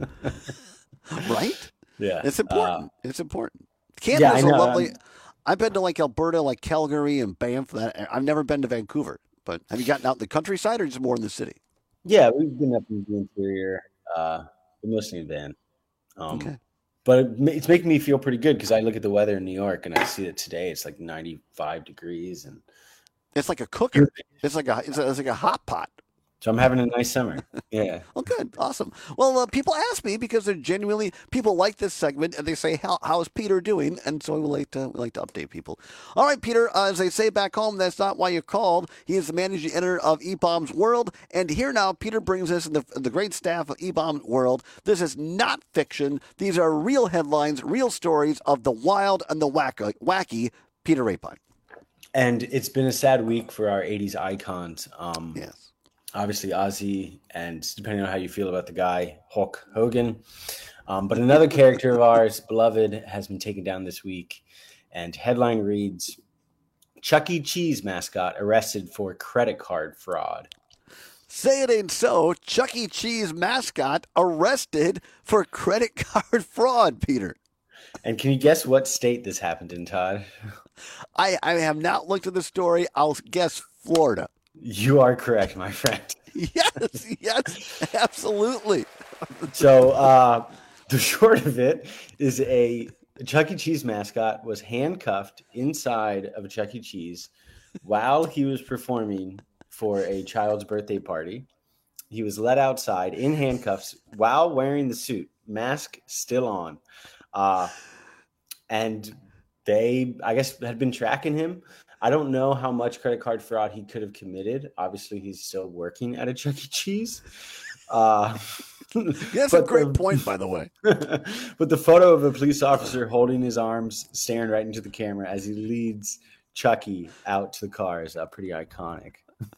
Right? Yeah. It's important. Uh, it's important. Canada's yeah, a lovely. I've been to like Alberta, like Calgary and Banff. That I've never been to Vancouver. But have you gotten out in the countryside or just more in the city? Yeah, we've been up in the interior, uh, mostly in van. Um, okay. But it, it's making me feel pretty good because I look at the weather in New York and I see that today it's like ninety-five degrees and it's like a cooker. It's like a it's, a, it's like a hot pot. So I'm having a nice summer. Yeah. Well, good. Awesome. Well, uh, people ask me because they're genuinely, people like this segment and they say, how, how is Peter doing? And so we like to, we like to update people. All right, Peter, uh, as they say back home, that's not why you called. He is the managing editor of e palms world. And here now, Peter brings us in the, the great staff of e palms world. This is not fiction. These are real headlines, real stories of the wild and the wacky, wacky Peter Rapine. And it's been a sad week for our eighties icons. Um, yes. Obviously, Ozzy, and depending on how you feel about the guy, Hulk Hogan. Um, but another character of ours, beloved, has been taken down this week. And headline reads, Chuck E. Cheese mascot arrested for credit card fraud. Say it ain't so. Chuck E. Cheese mascot arrested for credit card fraud, Peter. And can you guess what state this happened in, Todd? I, I have not looked at the story. I'll guess Florida. You are correct, my friend. Yes, yes, absolutely. So uh, the short of it is a Chuck E. Cheese mascot was handcuffed inside of a Chuck E. Cheese while he was performing for a child's birthday party. He was let outside in handcuffs while wearing the suit, mask still on. Uh, and they, I guess, had been tracking him. I don't know how much credit card fraud he could have committed. Obviously, he's still working at a Chuck E. Cheese. Uh, That's a great the, point, by the way. But the photo of a police officer holding his arms, staring right into the camera as he leads Chucky out to the car is uh, pretty iconic.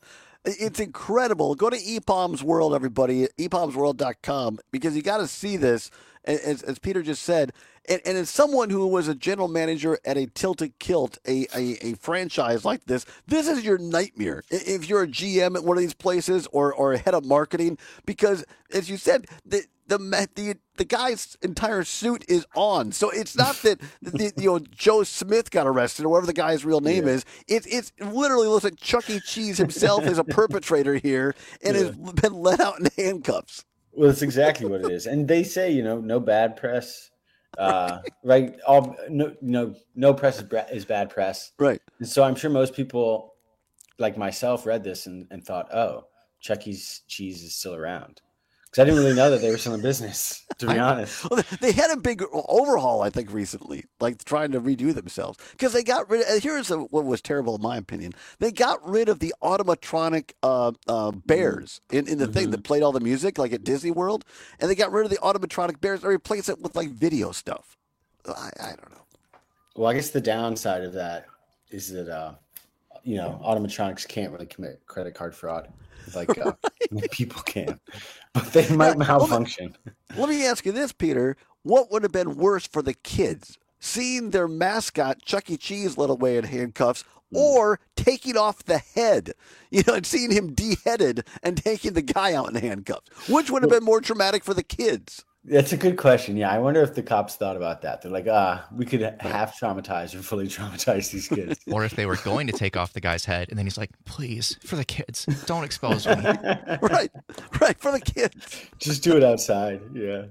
It's incredible. Go to E P O M's World, everybody, e p o ms world dot com, because you got to see this, as, as Peter just said. And, and as someone who was a general manager at a Tilted Kilt, a, a, a franchise like this, this is your nightmare if you're a G M at one of these places or, or a head of marketing, because, as you said, the the the, the guy's entire suit is on. So it's not that the, you know Joe Smith got arrested or whatever the guy's real name yeah. is. It it's literally looks like Chuck E. Cheese himself is a perpetrator here and yeah. has been let out in handcuffs. Well, that's exactly what it is. And they say, you know, no bad press. Uh, right. All no, no, no press is, is bad press. Right. And so I'm sure most people like myself read this and, and thought, oh, Chuck E. Cheese is still around. Because I didn't really know that they were still in business, to be I, honest. Well, they had a big overhaul, I think, recently, like trying to redo themselves. Because they got rid of, here's a, what was terrible in my opinion. They got rid of the automatronic uh, uh, bears in, in the mm-hmm. thing that played all the music, like at Disney World. And they got rid of the automatronic bears and replaced it with like video stuff. I, I don't know. Well, I guess the downside of that is that, uh, you know, automatronics can't really commit credit card fraud. Like uh, right. people can, but they might now, malfunction. Let me, let me ask you this, Peter. What would have been worse for the kids? Seeing their mascot, Chuck E. Cheese, led away in handcuffs, mm. or taking off the head? You know, and seeing him beheaded and taking the guy out in handcuffs. Which would have been more traumatic for the kids? That's a good question. Yeah, I wonder if the cops thought about that. They're like, ah, we could half traumatize or fully traumatize these kids. Or if they were going to take off the guy's head, and then he's like, please, for the kids, don't expose me. Right, right, for the kids. Just do it outside, yeah.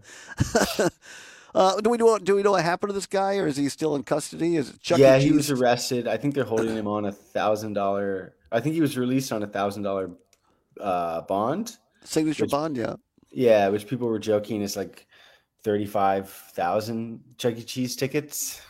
uh, do we know, do we know what happened to this guy, or is he still in custody? Is it Chuck Yeah, E. he was arrested. I think they're holding him on a one thousand dollars. I think he was released on a one thousand dollars uh, bond. Signature which, bond, yeah. Yeah, which people were joking is like thirty-five thousand Chuck E. Cheese tickets.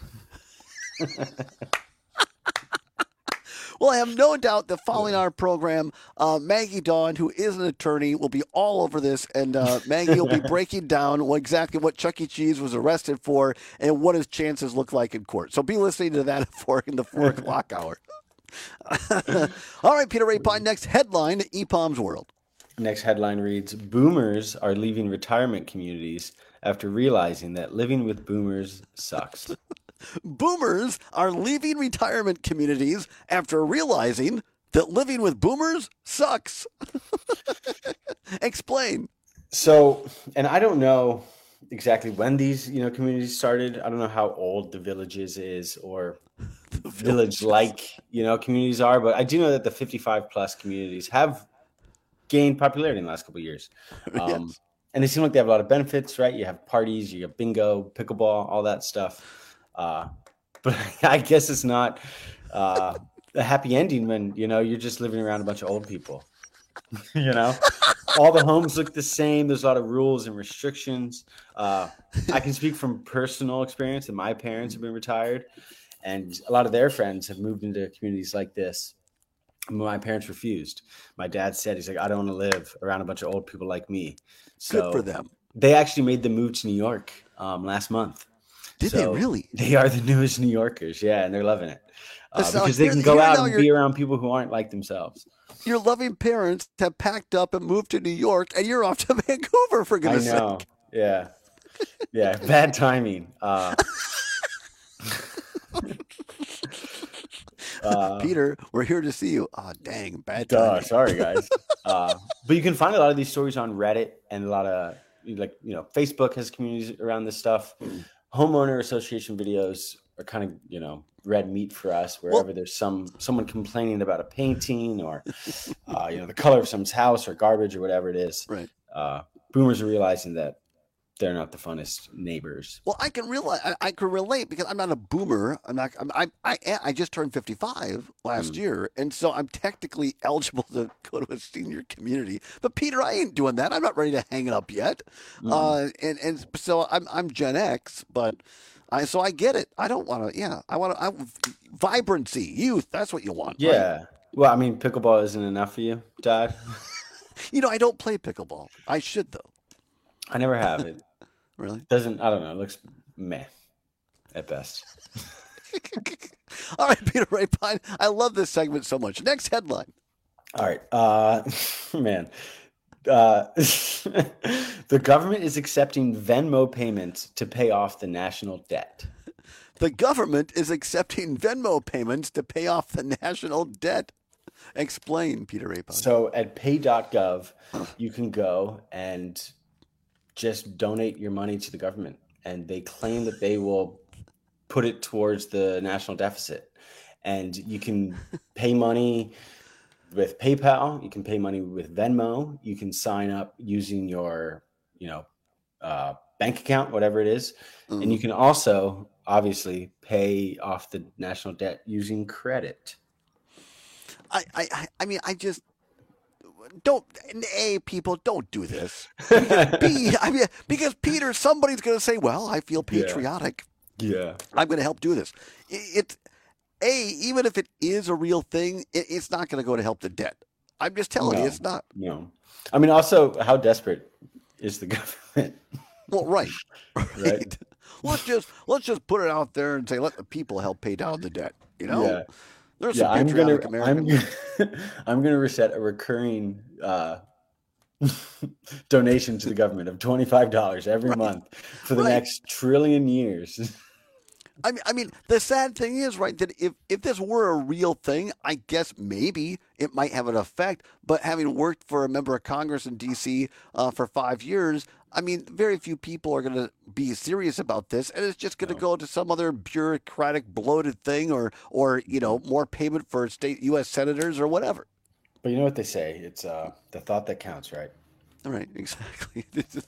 Well, I have no doubt that following our program, uh, Maggie Dawn, who is an attorney, will be all over this, and uh, Maggie will be breaking down what, exactly what Chuck E. Cheese was arrested for and what his chances look like in court. So be listening to that for in the four o'clock hour. All right, Peter Rapine, next headline, E P O M's World. Next headline reads, Boomers are leaving retirement communities after realizing that living with boomers sucks. Boomers are leaving retirement communities after realizing that living with boomers sucks. Explain. So, and I don't know exactly when these, you know, communities started. I don't know how old the Villages is or village-like, you know, communities are, but I do know that the fifty-five plus communities have gained popularity in the last couple of years. Um, yes. And they seem like they have a lot of benefits, right? You have parties, you have bingo, pickleball, all that stuff. Uh, but I guess it's not uh, a happy ending when, you know, you're just living around a bunch of old people. You know, all the homes look the same. There's a lot of rules and restrictions. Uh, I can speak from personal experience that my parents have been retired, and a lot of their friends have moved into communities like this. My parents refused. My dad said, he's like, I don't want to live around a bunch of old people like me. So good for them. They actually made the move to New York um, last month. Did so they really? They are the newest New Yorkers. Yeah. And they're loving it uh, so because they here, can go out and you're, be around people who aren't like themselves. Your loving parents have packed up and moved to New York, and you're off to Vancouver, for goodness sake. I know. Sake. Yeah. Yeah. Bad timing. Uh, Uh, Peter, we're here to see you. Oh, dang, bad duh, timing. Sorry, guys. uh, but you can find a lot of these stories on Reddit and a lot of, like, you know, Facebook has communities around this stuff. Homeowner association videos are kind of, you know, red meat for us wherever well, there's some someone complaining about a painting or, uh, you know, the color of someone's house or garbage or whatever it is. Right. Uh, boomers are realizing that they're not the funnest neighbors. Well, I can realize I, I can relate because I'm not a boomer. I'm not. I'm, I I I just turned fifty-five last mm. year, and so I'm technically eligible to go to a senior community. But Peter, I ain't doing that. I'm not ready to hang it up yet. Mm. Uh, and and so I'm I'm Gen X, but I so I get it. I don't want to. Yeah, I want to. I vibrancy, youth. That's what you want. Yeah. Right? Well, I mean, pickleball isn't enough for you, Dad. You know, I don't play pickleball. I should though. I never have it. Really? Doesn't I don't know. It looks meh at best. All right, Peter Rapine. I love this segment so much. Next headline. All right, uh, man. Uh, the government is accepting Venmo payments to pay off the national debt. The government is accepting Venmo payments to pay off the national debt. Explain, Peter Rapine. So at pay dot gov, you can go and just donate your money to the government, and they claim that they will put it towards the national deficit. And you can pay money with PayPal, you can pay money with Venmo, you can sign up using your, you know, uh, bank account, whatever it is. Mm. And you can also obviously pay off the national debt using credit. I, I, I mean, I just don't. A, people don't do this. B, I mean, because Peter, somebody's going to say, "Well, I feel patriotic. Yeah, yeah. I'm going to help do this." It, it, A, even if it is a real thing, it, it's not going to go to help the debt. I'm just telling no, you, it's not. No, I mean, also, how desperate is the government? Well, right, right. right. let's just let's just put it out there and say, let the people help pay down the debt. You know. Yeah. There's yeah, some I'm gonna, Americans. I'm gonna, I'm gonna reset a recurring uh, donation to the government of twenty-five dollars every right. month for the right. next trillion years. I mean, I mean, the sad thing is, right, that if, if this were a real thing, I guess maybe it might have an effect. But having worked for a member of Congress in D C uh, for five years, I mean, very few people are going to be serious about this, and it's just going to no. go to some other bureaucratic, bloated thing, or, or you know, more payment for state U S senators or whatever. But you know what they say? It's uh, the thought that counts, right? Right, exactly.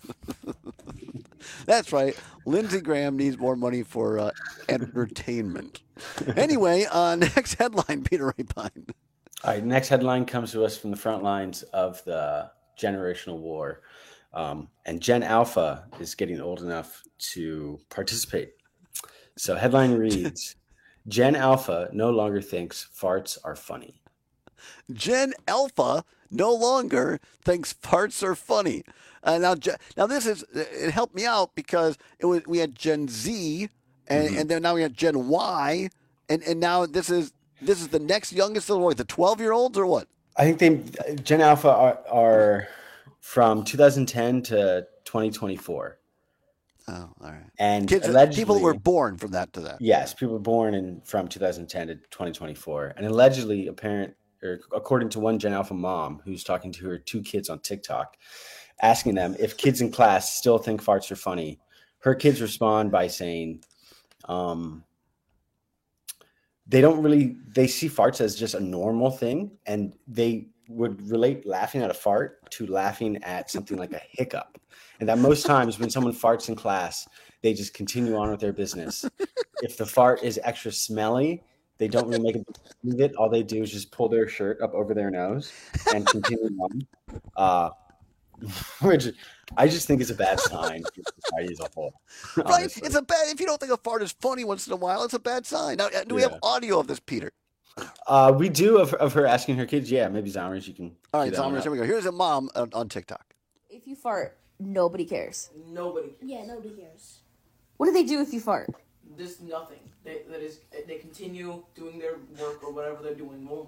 That's right. Lindsey Graham needs more money for uh, entertainment. Anyway, uh, next headline, Peter Rapine. All right, next headline comes to us from the front lines of the generational war. Um, and Gen Alpha is getting old enough to participate. So headline reads, Gen Alpha no longer thinks farts are funny. Gen Alpha no longer thinks farts are funny. Uh, now, now this is it helped me out because it was we had Gen Z, and, mm-hmm. and then now we had Gen Y, and, and now this is this is the next youngest of the the twelve year olds or what? I think they Gen Alpha are, are from two thousand ten to twenty twenty-four. Oh, all right. And Kids, people were born from that to that. Yes, people were born in from two thousand ten to twenty twenty-four, and allegedly, apparent. Or according to one Gen Alpha mom who's talking to her two kids on TikTok, asking them if kids in class still think farts are funny, her kids respond by saying um, they don't really, they see farts as just a normal thing, and they would relate laughing at a fart to laughing at something like a hiccup. And that most times when someone farts in class, they just continue on with their business. If the fart is extra smelly, they don't really make a big of it. All they do is just pull their shirt up over their nose and continue on, uh, which I just think is a bad sign for society as a whole. Right? Honestly. It's a bad. If you don't think a fart is funny once in a while, it's a bad sign. Now, do we yeah. have audio of this, Peter? Uh, we do of, of her asking her kids. Yeah, maybe Zomers, you can. All right, Zomers, here we go. Here's a mom on, on TikTok. If you fart, nobody cares. Nobody cares. Yeah, nobody cares. What do they do if you fart? Just nothing. They that is they continue doing their work or whatever they're doing normally.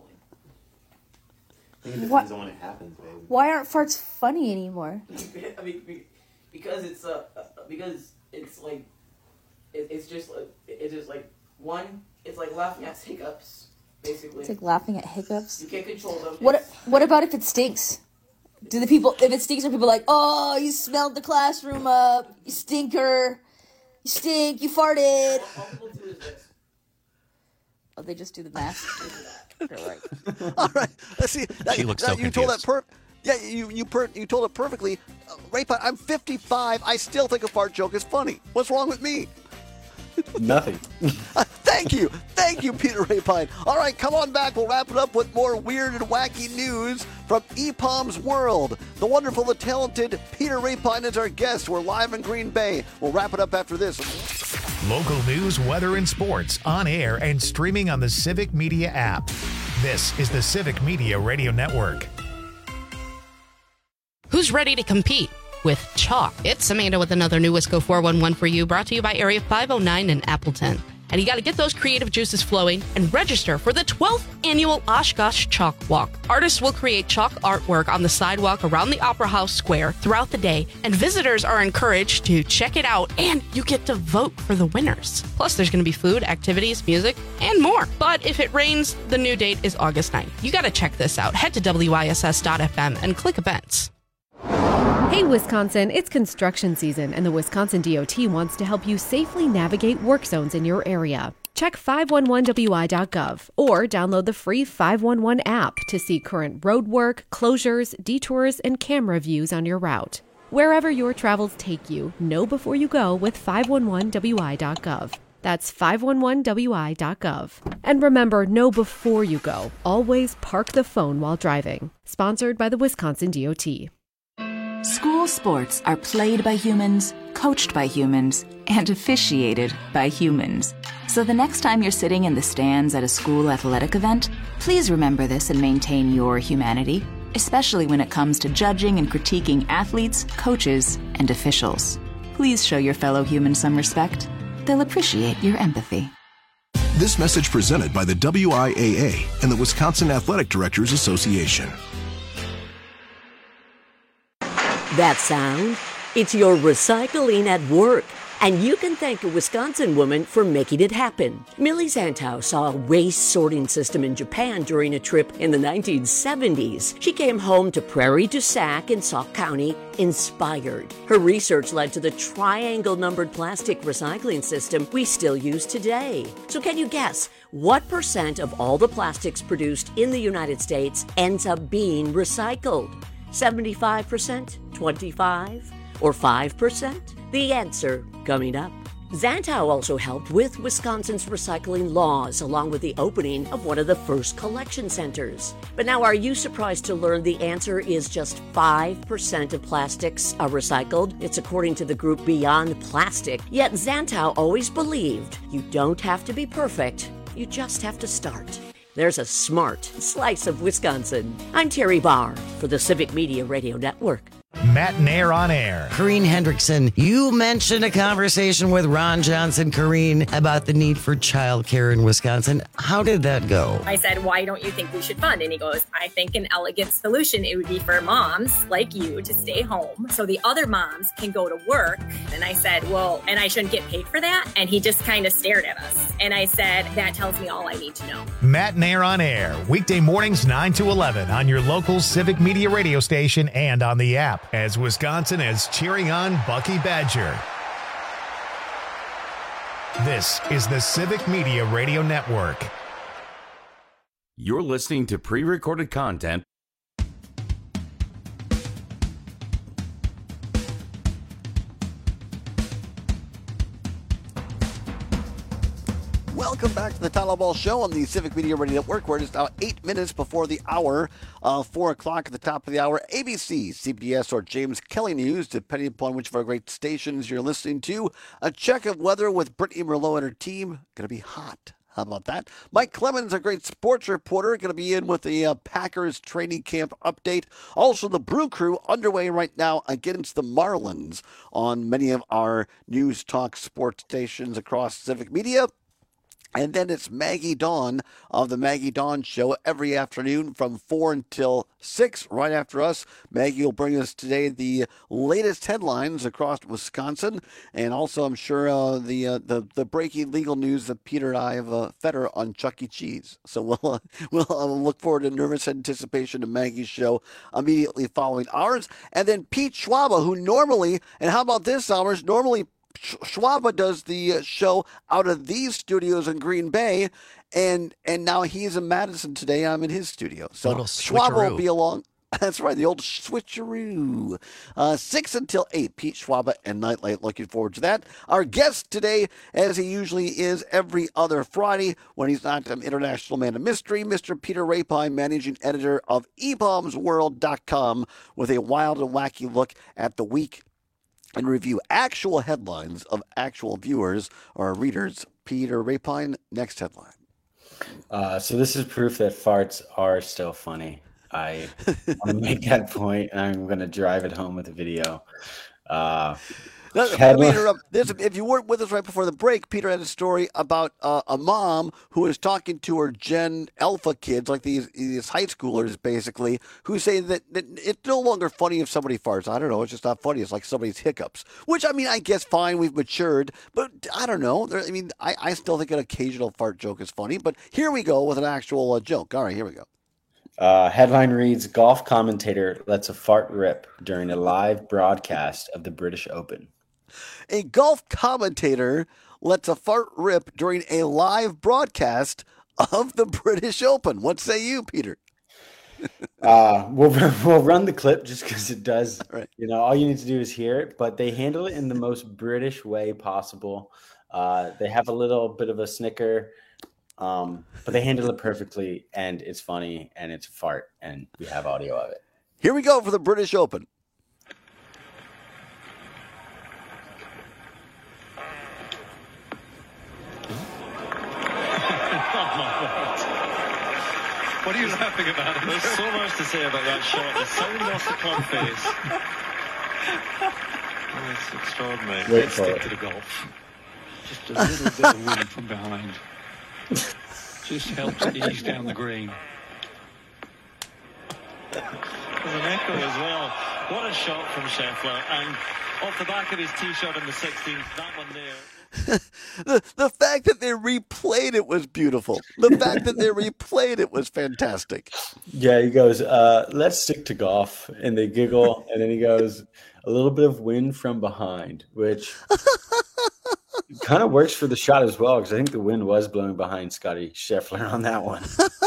I think it depends what? on when it happens, baby. Why aren't farts funny anymore? I mean, because it's uh because it's like it, it's just like it's just like one. It's like laughing at hiccups, basically. It's like laughing at hiccups. You can't control them. What it's, What about if it stinks? Do the people if it stinks? Are people like, oh, you smelled the classroom up, you stinker. You stink, you farted. All people do is this. Oh, they just do the mask. They're right. All right. Let's see. That, she looks that, so you confused. told that per- Yeah, you you per- you told it perfectly. Uh, Rapine, I'm fifty-five. I still think a fart joke is funny. What's wrong with me? Nothing. uh, thank you. Thank you, Peter Rapine. All right, come on back. We'll wrap it up with more weird and wacky news from E P O M's world. The wonderful, the talented Peter Rapine is our guest. We're live in Green Bay. We'll wrap it up after this. Local news, weather, and sports on air and streaming on the Civic Media app. This is the Civic Media Radio Network. Who's ready to compete with chalk? It's Amanda with another new Wisco four one one for you, brought to you by Area five oh nine in Appleton. And you got to get those creative juices flowing and register for the twelfth annual Oshkosh Chalk Walk. Artists will create chalk artwork on the sidewalk around the Opera House Square throughout the day, and visitors are encouraged to check it out, and you get to vote for the winners. Plus, there's going to be food, activities, music, and more. But if it rains, the new date is August ninth. You got to check this out. Head to W I S S dot F M and click events. Hey, Wisconsin, it's construction season, and the Wisconsin D O T wants to help you safely navigate work zones in your area. Check five one one W I dot gov or download the free five one one app to see current road work, closures, detours, and camera views on your route. Wherever your travels take you, know before you go with five one one W I dot gov. That's five one one W I dot gov. And remember, know before you go. Always park the phone while driving. Sponsored by the Wisconsin D O T. School sports are played by humans, coached by humans, and officiated by humans. So the next time you're sitting in the stands at a school athletic event, please remember this and maintain your humanity, especially when it comes to judging and critiquing athletes, coaches, and officials. Please show your fellow humans some respect. They'll appreciate your empathy. This message presented by the W I A A and the Wisconsin Athletic Directors Association. That sound? It's your recycling at work. And you can thank a Wisconsin woman for making it happen. Millie Zantow saw a waste sorting system in Japan during a trip in the nineteen seventies. She came home to Prairie du Sac in Sauk County inspired. Her research led to the triangle-numbered plastic recycling system we still use today. So can you guess what percent of all the plastics produced in the United States ends up being recycled? seventy-five percent, twenty-five, or five percent? The answer coming up. Zantow also helped with Wisconsin's recycling laws, along with the opening of one of the first collection centers. But now, are you surprised to learn the answer is just five percent of plastics are recycled? It's according to the group Beyond Plastic. Yet Zantow always believed you don't have to be perfect, you just have to start. There's a smart slice of Wisconsin. I'm Terry Barr for the Civic Media Radio Network. Matt Nair on air. Corrine Hendrickson, you mentioned a conversation with Ron Johnson, Corrine, about the need for childcare in Wisconsin. How did that go? I said, why don't you think we should fund? And he goes, I think an elegant solution, it would be for moms like you to stay home so the other moms can go to work. And I said, well, and I shouldn't get paid for that? And he just kind of stared at us. And I said, that tells me all I need to know. Matt Nair on air, weekday mornings nine to eleven on your local Civic Media radio station and on the app, as Wisconsin is cheering on Bucky Badger. This is the Civic Media Radio Network. You're listening to pre-recorded content. Welcome back to the Tyler Ball Show on the Civic Media Radio Network, where it is now eight minutes before the hour, uh, four o'clock at the top of the hour. A B C, C B S, or James Kelly News, depending upon which of our great stations you're listening to. A check of weather with Brittany Merlot and her team. Going to be hot. How about that? Mike Clemens, a great sports reporter, going to be in with the uh, Packers training camp update. Also, the Brew Crew underway right now against the Marlins on many of our news talk sports stations across Civic Media. And then it's Maggie Dawn of the Maggie Dawn Show every afternoon from four until six, right after us. Maggie will bring us today the latest headlines across Wisconsin, and also, I'm sure, uh, the, uh, the the breaking legal news that Peter and I have uh, fed her on Chuck E. Cheese. So we'll, uh, we'll uh, look forward to nervous anticipation to Maggie's show immediately following ours. And then Pete Schwaba, who normally, and how about this, hours, normally Schwaba does the show out of these studios in Green Bay, and and now he's in Madison today. I'm in his studio. So Schwaba will be along. That's right, the old switcheroo. Uh, six until eight, Pete Schwaba and Nightlight. Looking forward to that. Our guest today, as he usually is every other Friday, when he's not an international man of mystery, Mister Peter Rapine, managing editor of e bombs world dot com, with a wild and wacky look at the week and review actual headlines of actual viewers or readers. Peter Rapine, next headline. Uh, so this is proof that farts are still funny. I want to make that point, and I'm going to drive it home with a video. Uh, Let, let me interrupt. This, if you weren't with us right before the break, Peter had a story about uh, a mom who was talking to her Gen Alpha kids, like these these high schoolers, basically, who say that, that it's no longer funny if somebody farts. I don't know. It's just not funny. It's like somebody's hiccups, which, I mean, I guess fine. We've matured, but I don't know. There, I mean, I, I still think an occasional fart joke is funny, but here we go with an actual uh, joke. All right, here we go. Uh, headline reads, golf commentator lets a fart rip during a live broadcast of the British Open. A golf commentator lets a fart rip during a live broadcast of the British Open. What say you, Peter? uh, we'll, we'll run the clip just because it does. Right. You know, all you need to do is hear it, but they handle it in the most British way possible. Uh, they have a little bit of a snicker, um, but they handle it perfectly, and it's funny, and it's a fart, and we have audio of it. Here we go for the British Open. What are you laughing about? There's so much to say about that shot. The sound off the club face. Oh, it's extraordinary. Wait Let's for stick it. to the golf. Just a little bit of wind from behind. Just helps ease down the green. There's an echo as well. What a shot from Scheffler. And off the back of his tee shot in the sixteenth, that one there. the the fact that they replayed it was beautiful. The fact that they replayed it was fantastic. Yeah, he goes, uh, let's stick to golf. And they giggle. And then he goes, a little bit of wind from behind, which kind of works for the shot as well, because I think the wind was blowing behind Scotty Scheffler on that one.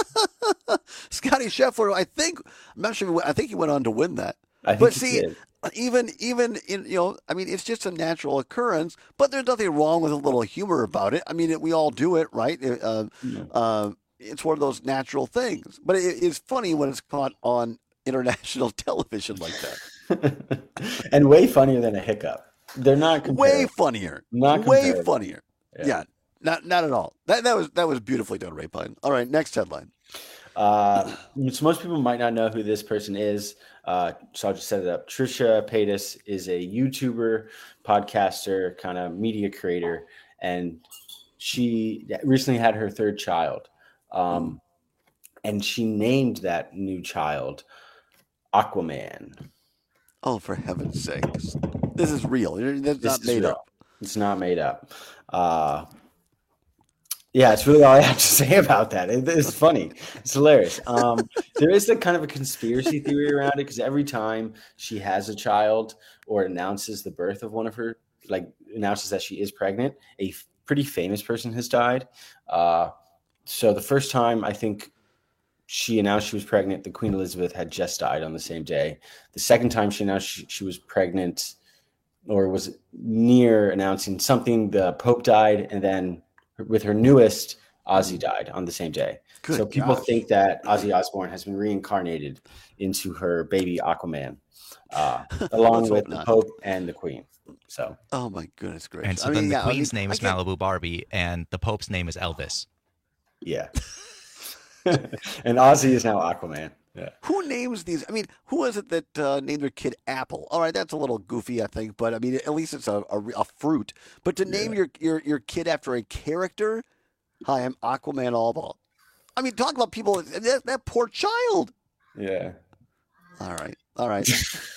Scotty Scheffler, I think, I'm not sure, I think he went on to win that. I think but he see, did. even even in you know, I mean, it's just a natural occurrence. But there's nothing wrong with a little humor about it. I mean, it, we all do it, right? Uh, uh, it's one of those natural things. But it, it's funny when it's caught on international television like that. And way funnier than a hiccup. They're not comparable. Way funnier. Not way comparable. funnier. Yeah. Yeah. not not at all. That that was that was beautifully done, Rapine. All right, next headline. Uh, so most people might not know who this person is. Uh, so I'll just set it up. Trisha Paytas is a YouTuber, podcaster, kind of media creator, and she recently had her third child. Um, and she named that new child Aquaman. Oh, for heaven's sakes. This is real. That's This not is made real. up. It's not made up. Uh, yeah, it's really all I have to say about that. It, it's funny. It's hilarious. Um, there is a kind of a conspiracy theory around it, because every time she has a child or announces the birth of one of her, like announces that she is pregnant, a f- pretty famous person has died. Uh, so the first time I think she announced she was pregnant, the Queen Elizabeth had just died on the same day. The second time she announced she, she was pregnant, or was near announcing something, the Pope died, and then with her newest, Ozzy died on the same day. Good so people gosh. think that Ozzy Osbourne has been reincarnated into her baby Aquaman, uh, along Let's with hope the not. Pope and the Queen. So, Oh my goodness gracious! And so I then mean, the yeah, I Queen's mean, name I is can't- Malibu Barbie, and the Pope's name is Elvis. yeah. And Ozzy is now Aquaman. Yeah. Who names these? I mean, who is it that uh, named their kid Apple? All right, that's a little goofy, I think, but I mean, at least it's a, a, a fruit. But to name your, your your kid after a character, hi, I'm Aquaman Allball. I mean, talk about people. That, that poor child. Yeah. All right, all right.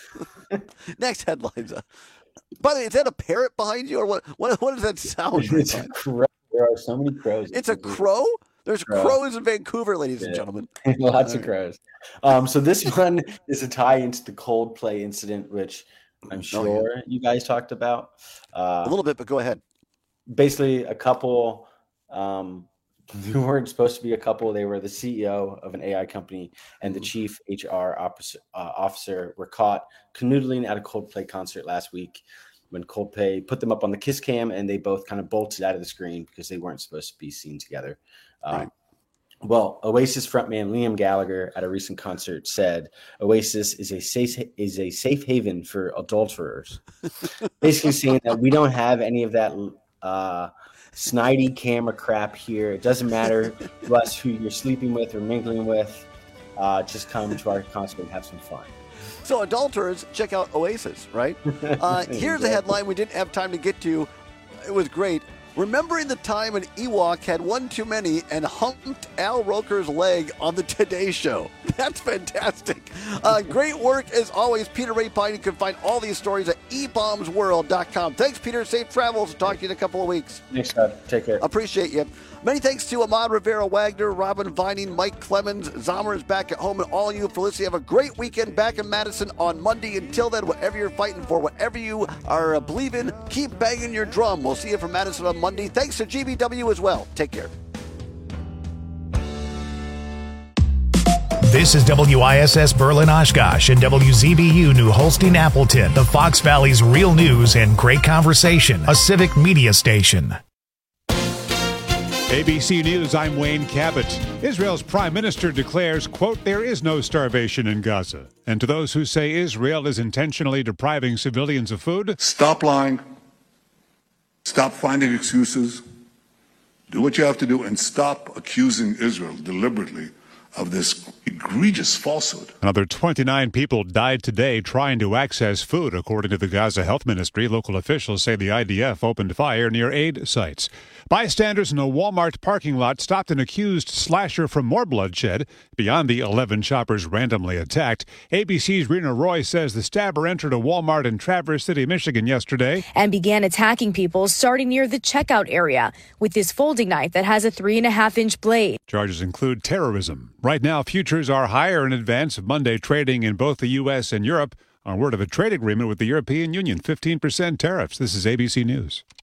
Next headlines. Uh, By the way, is that a parrot behind you, or what? What, what does that sound? It's like? a crow. There are so many crows. It's a crow. There's Crow. crows in Vancouver, ladies and Yeah. gentlemen. Lots All of right. crows. Um, so this one is a tie into the Coldplay incident, which I'm Oh, yeah. sure you guys talked about. Uh, A little bit, but go ahead. basically, a couple um, who weren't supposed to be a couple. They were the C E O of an A I company and the chief H R officer, uh, officer were caught canoodling at a Coldplay concert last week when Coldplay put them up on the kiss cam, and they both kind of bolted out of the screen because they weren't supposed to be seen together. Um, Right. Well, Oasis frontman Liam Gallagher at a recent concert said Oasis is a safe is a safe haven for adulterers. Basically saying that we don't have any of that uh, snidey camera crap here. It doesn't matter to us who you're sleeping with or mingling with. Uh, just come to our concert and have some fun. So adulterers, check out Oasis, right? Uh, here's a headline we didn't have time to get to. It was great. Remembering the time an Ewok had one too many and humped Al Roker's leg on the Today Show. That's fantastic. Uh, great work as always, Peter Rapine. You can find all these stories at e bombs world dot com. Thanks, Peter. Safe travels. Talk to you in a couple of weeks. Thanks, God. Take care. Appreciate you. Many thanks to Ahmad Rivera-Wagner, Robin Vining, Mike Clemens, Zomer is back at home, and all of you for listening. Have a great weekend back in Madison on Monday. Until then, whatever you're fighting for, whatever you are uh, believing, keep banging your drum. We'll see you from Madison on Monday. Thanks to G B W as well. Take care. This is W I S S Berlin Oshkosh and W Z B U New Holstein Appleton, the Fox Valley's real news and great conversation, a civic media station. A B C News, I'm Wayne Cabot. Israel's prime minister declares, quote, there is no starvation in Gaza. And to those who say Israel is intentionally depriving civilians of food, stop lying. Stop finding excuses. Do what you have to do and stop accusing Israel deliberately of this egregious falsehood. Another twenty-nine people died today trying to access food, according to the Gaza Health Ministry. Local officials say the I D F opened fire near aid sites. Bystanders in a Walmart parking lot stopped an accused slasher from more bloodshed beyond the eleven shoppers randomly attacked. A B C's Rena Roy says the stabber entered a Walmart in Traverse City, Michigan yesterday and began attacking people starting near the checkout area with this folding knife that has a three and a half inch blade. Charges include terrorism. Right now, futures are higher in advance of Monday trading in both the U S and Europe on word of a trade agreement with the European Union, fifteen percent tariffs. This is A B C News.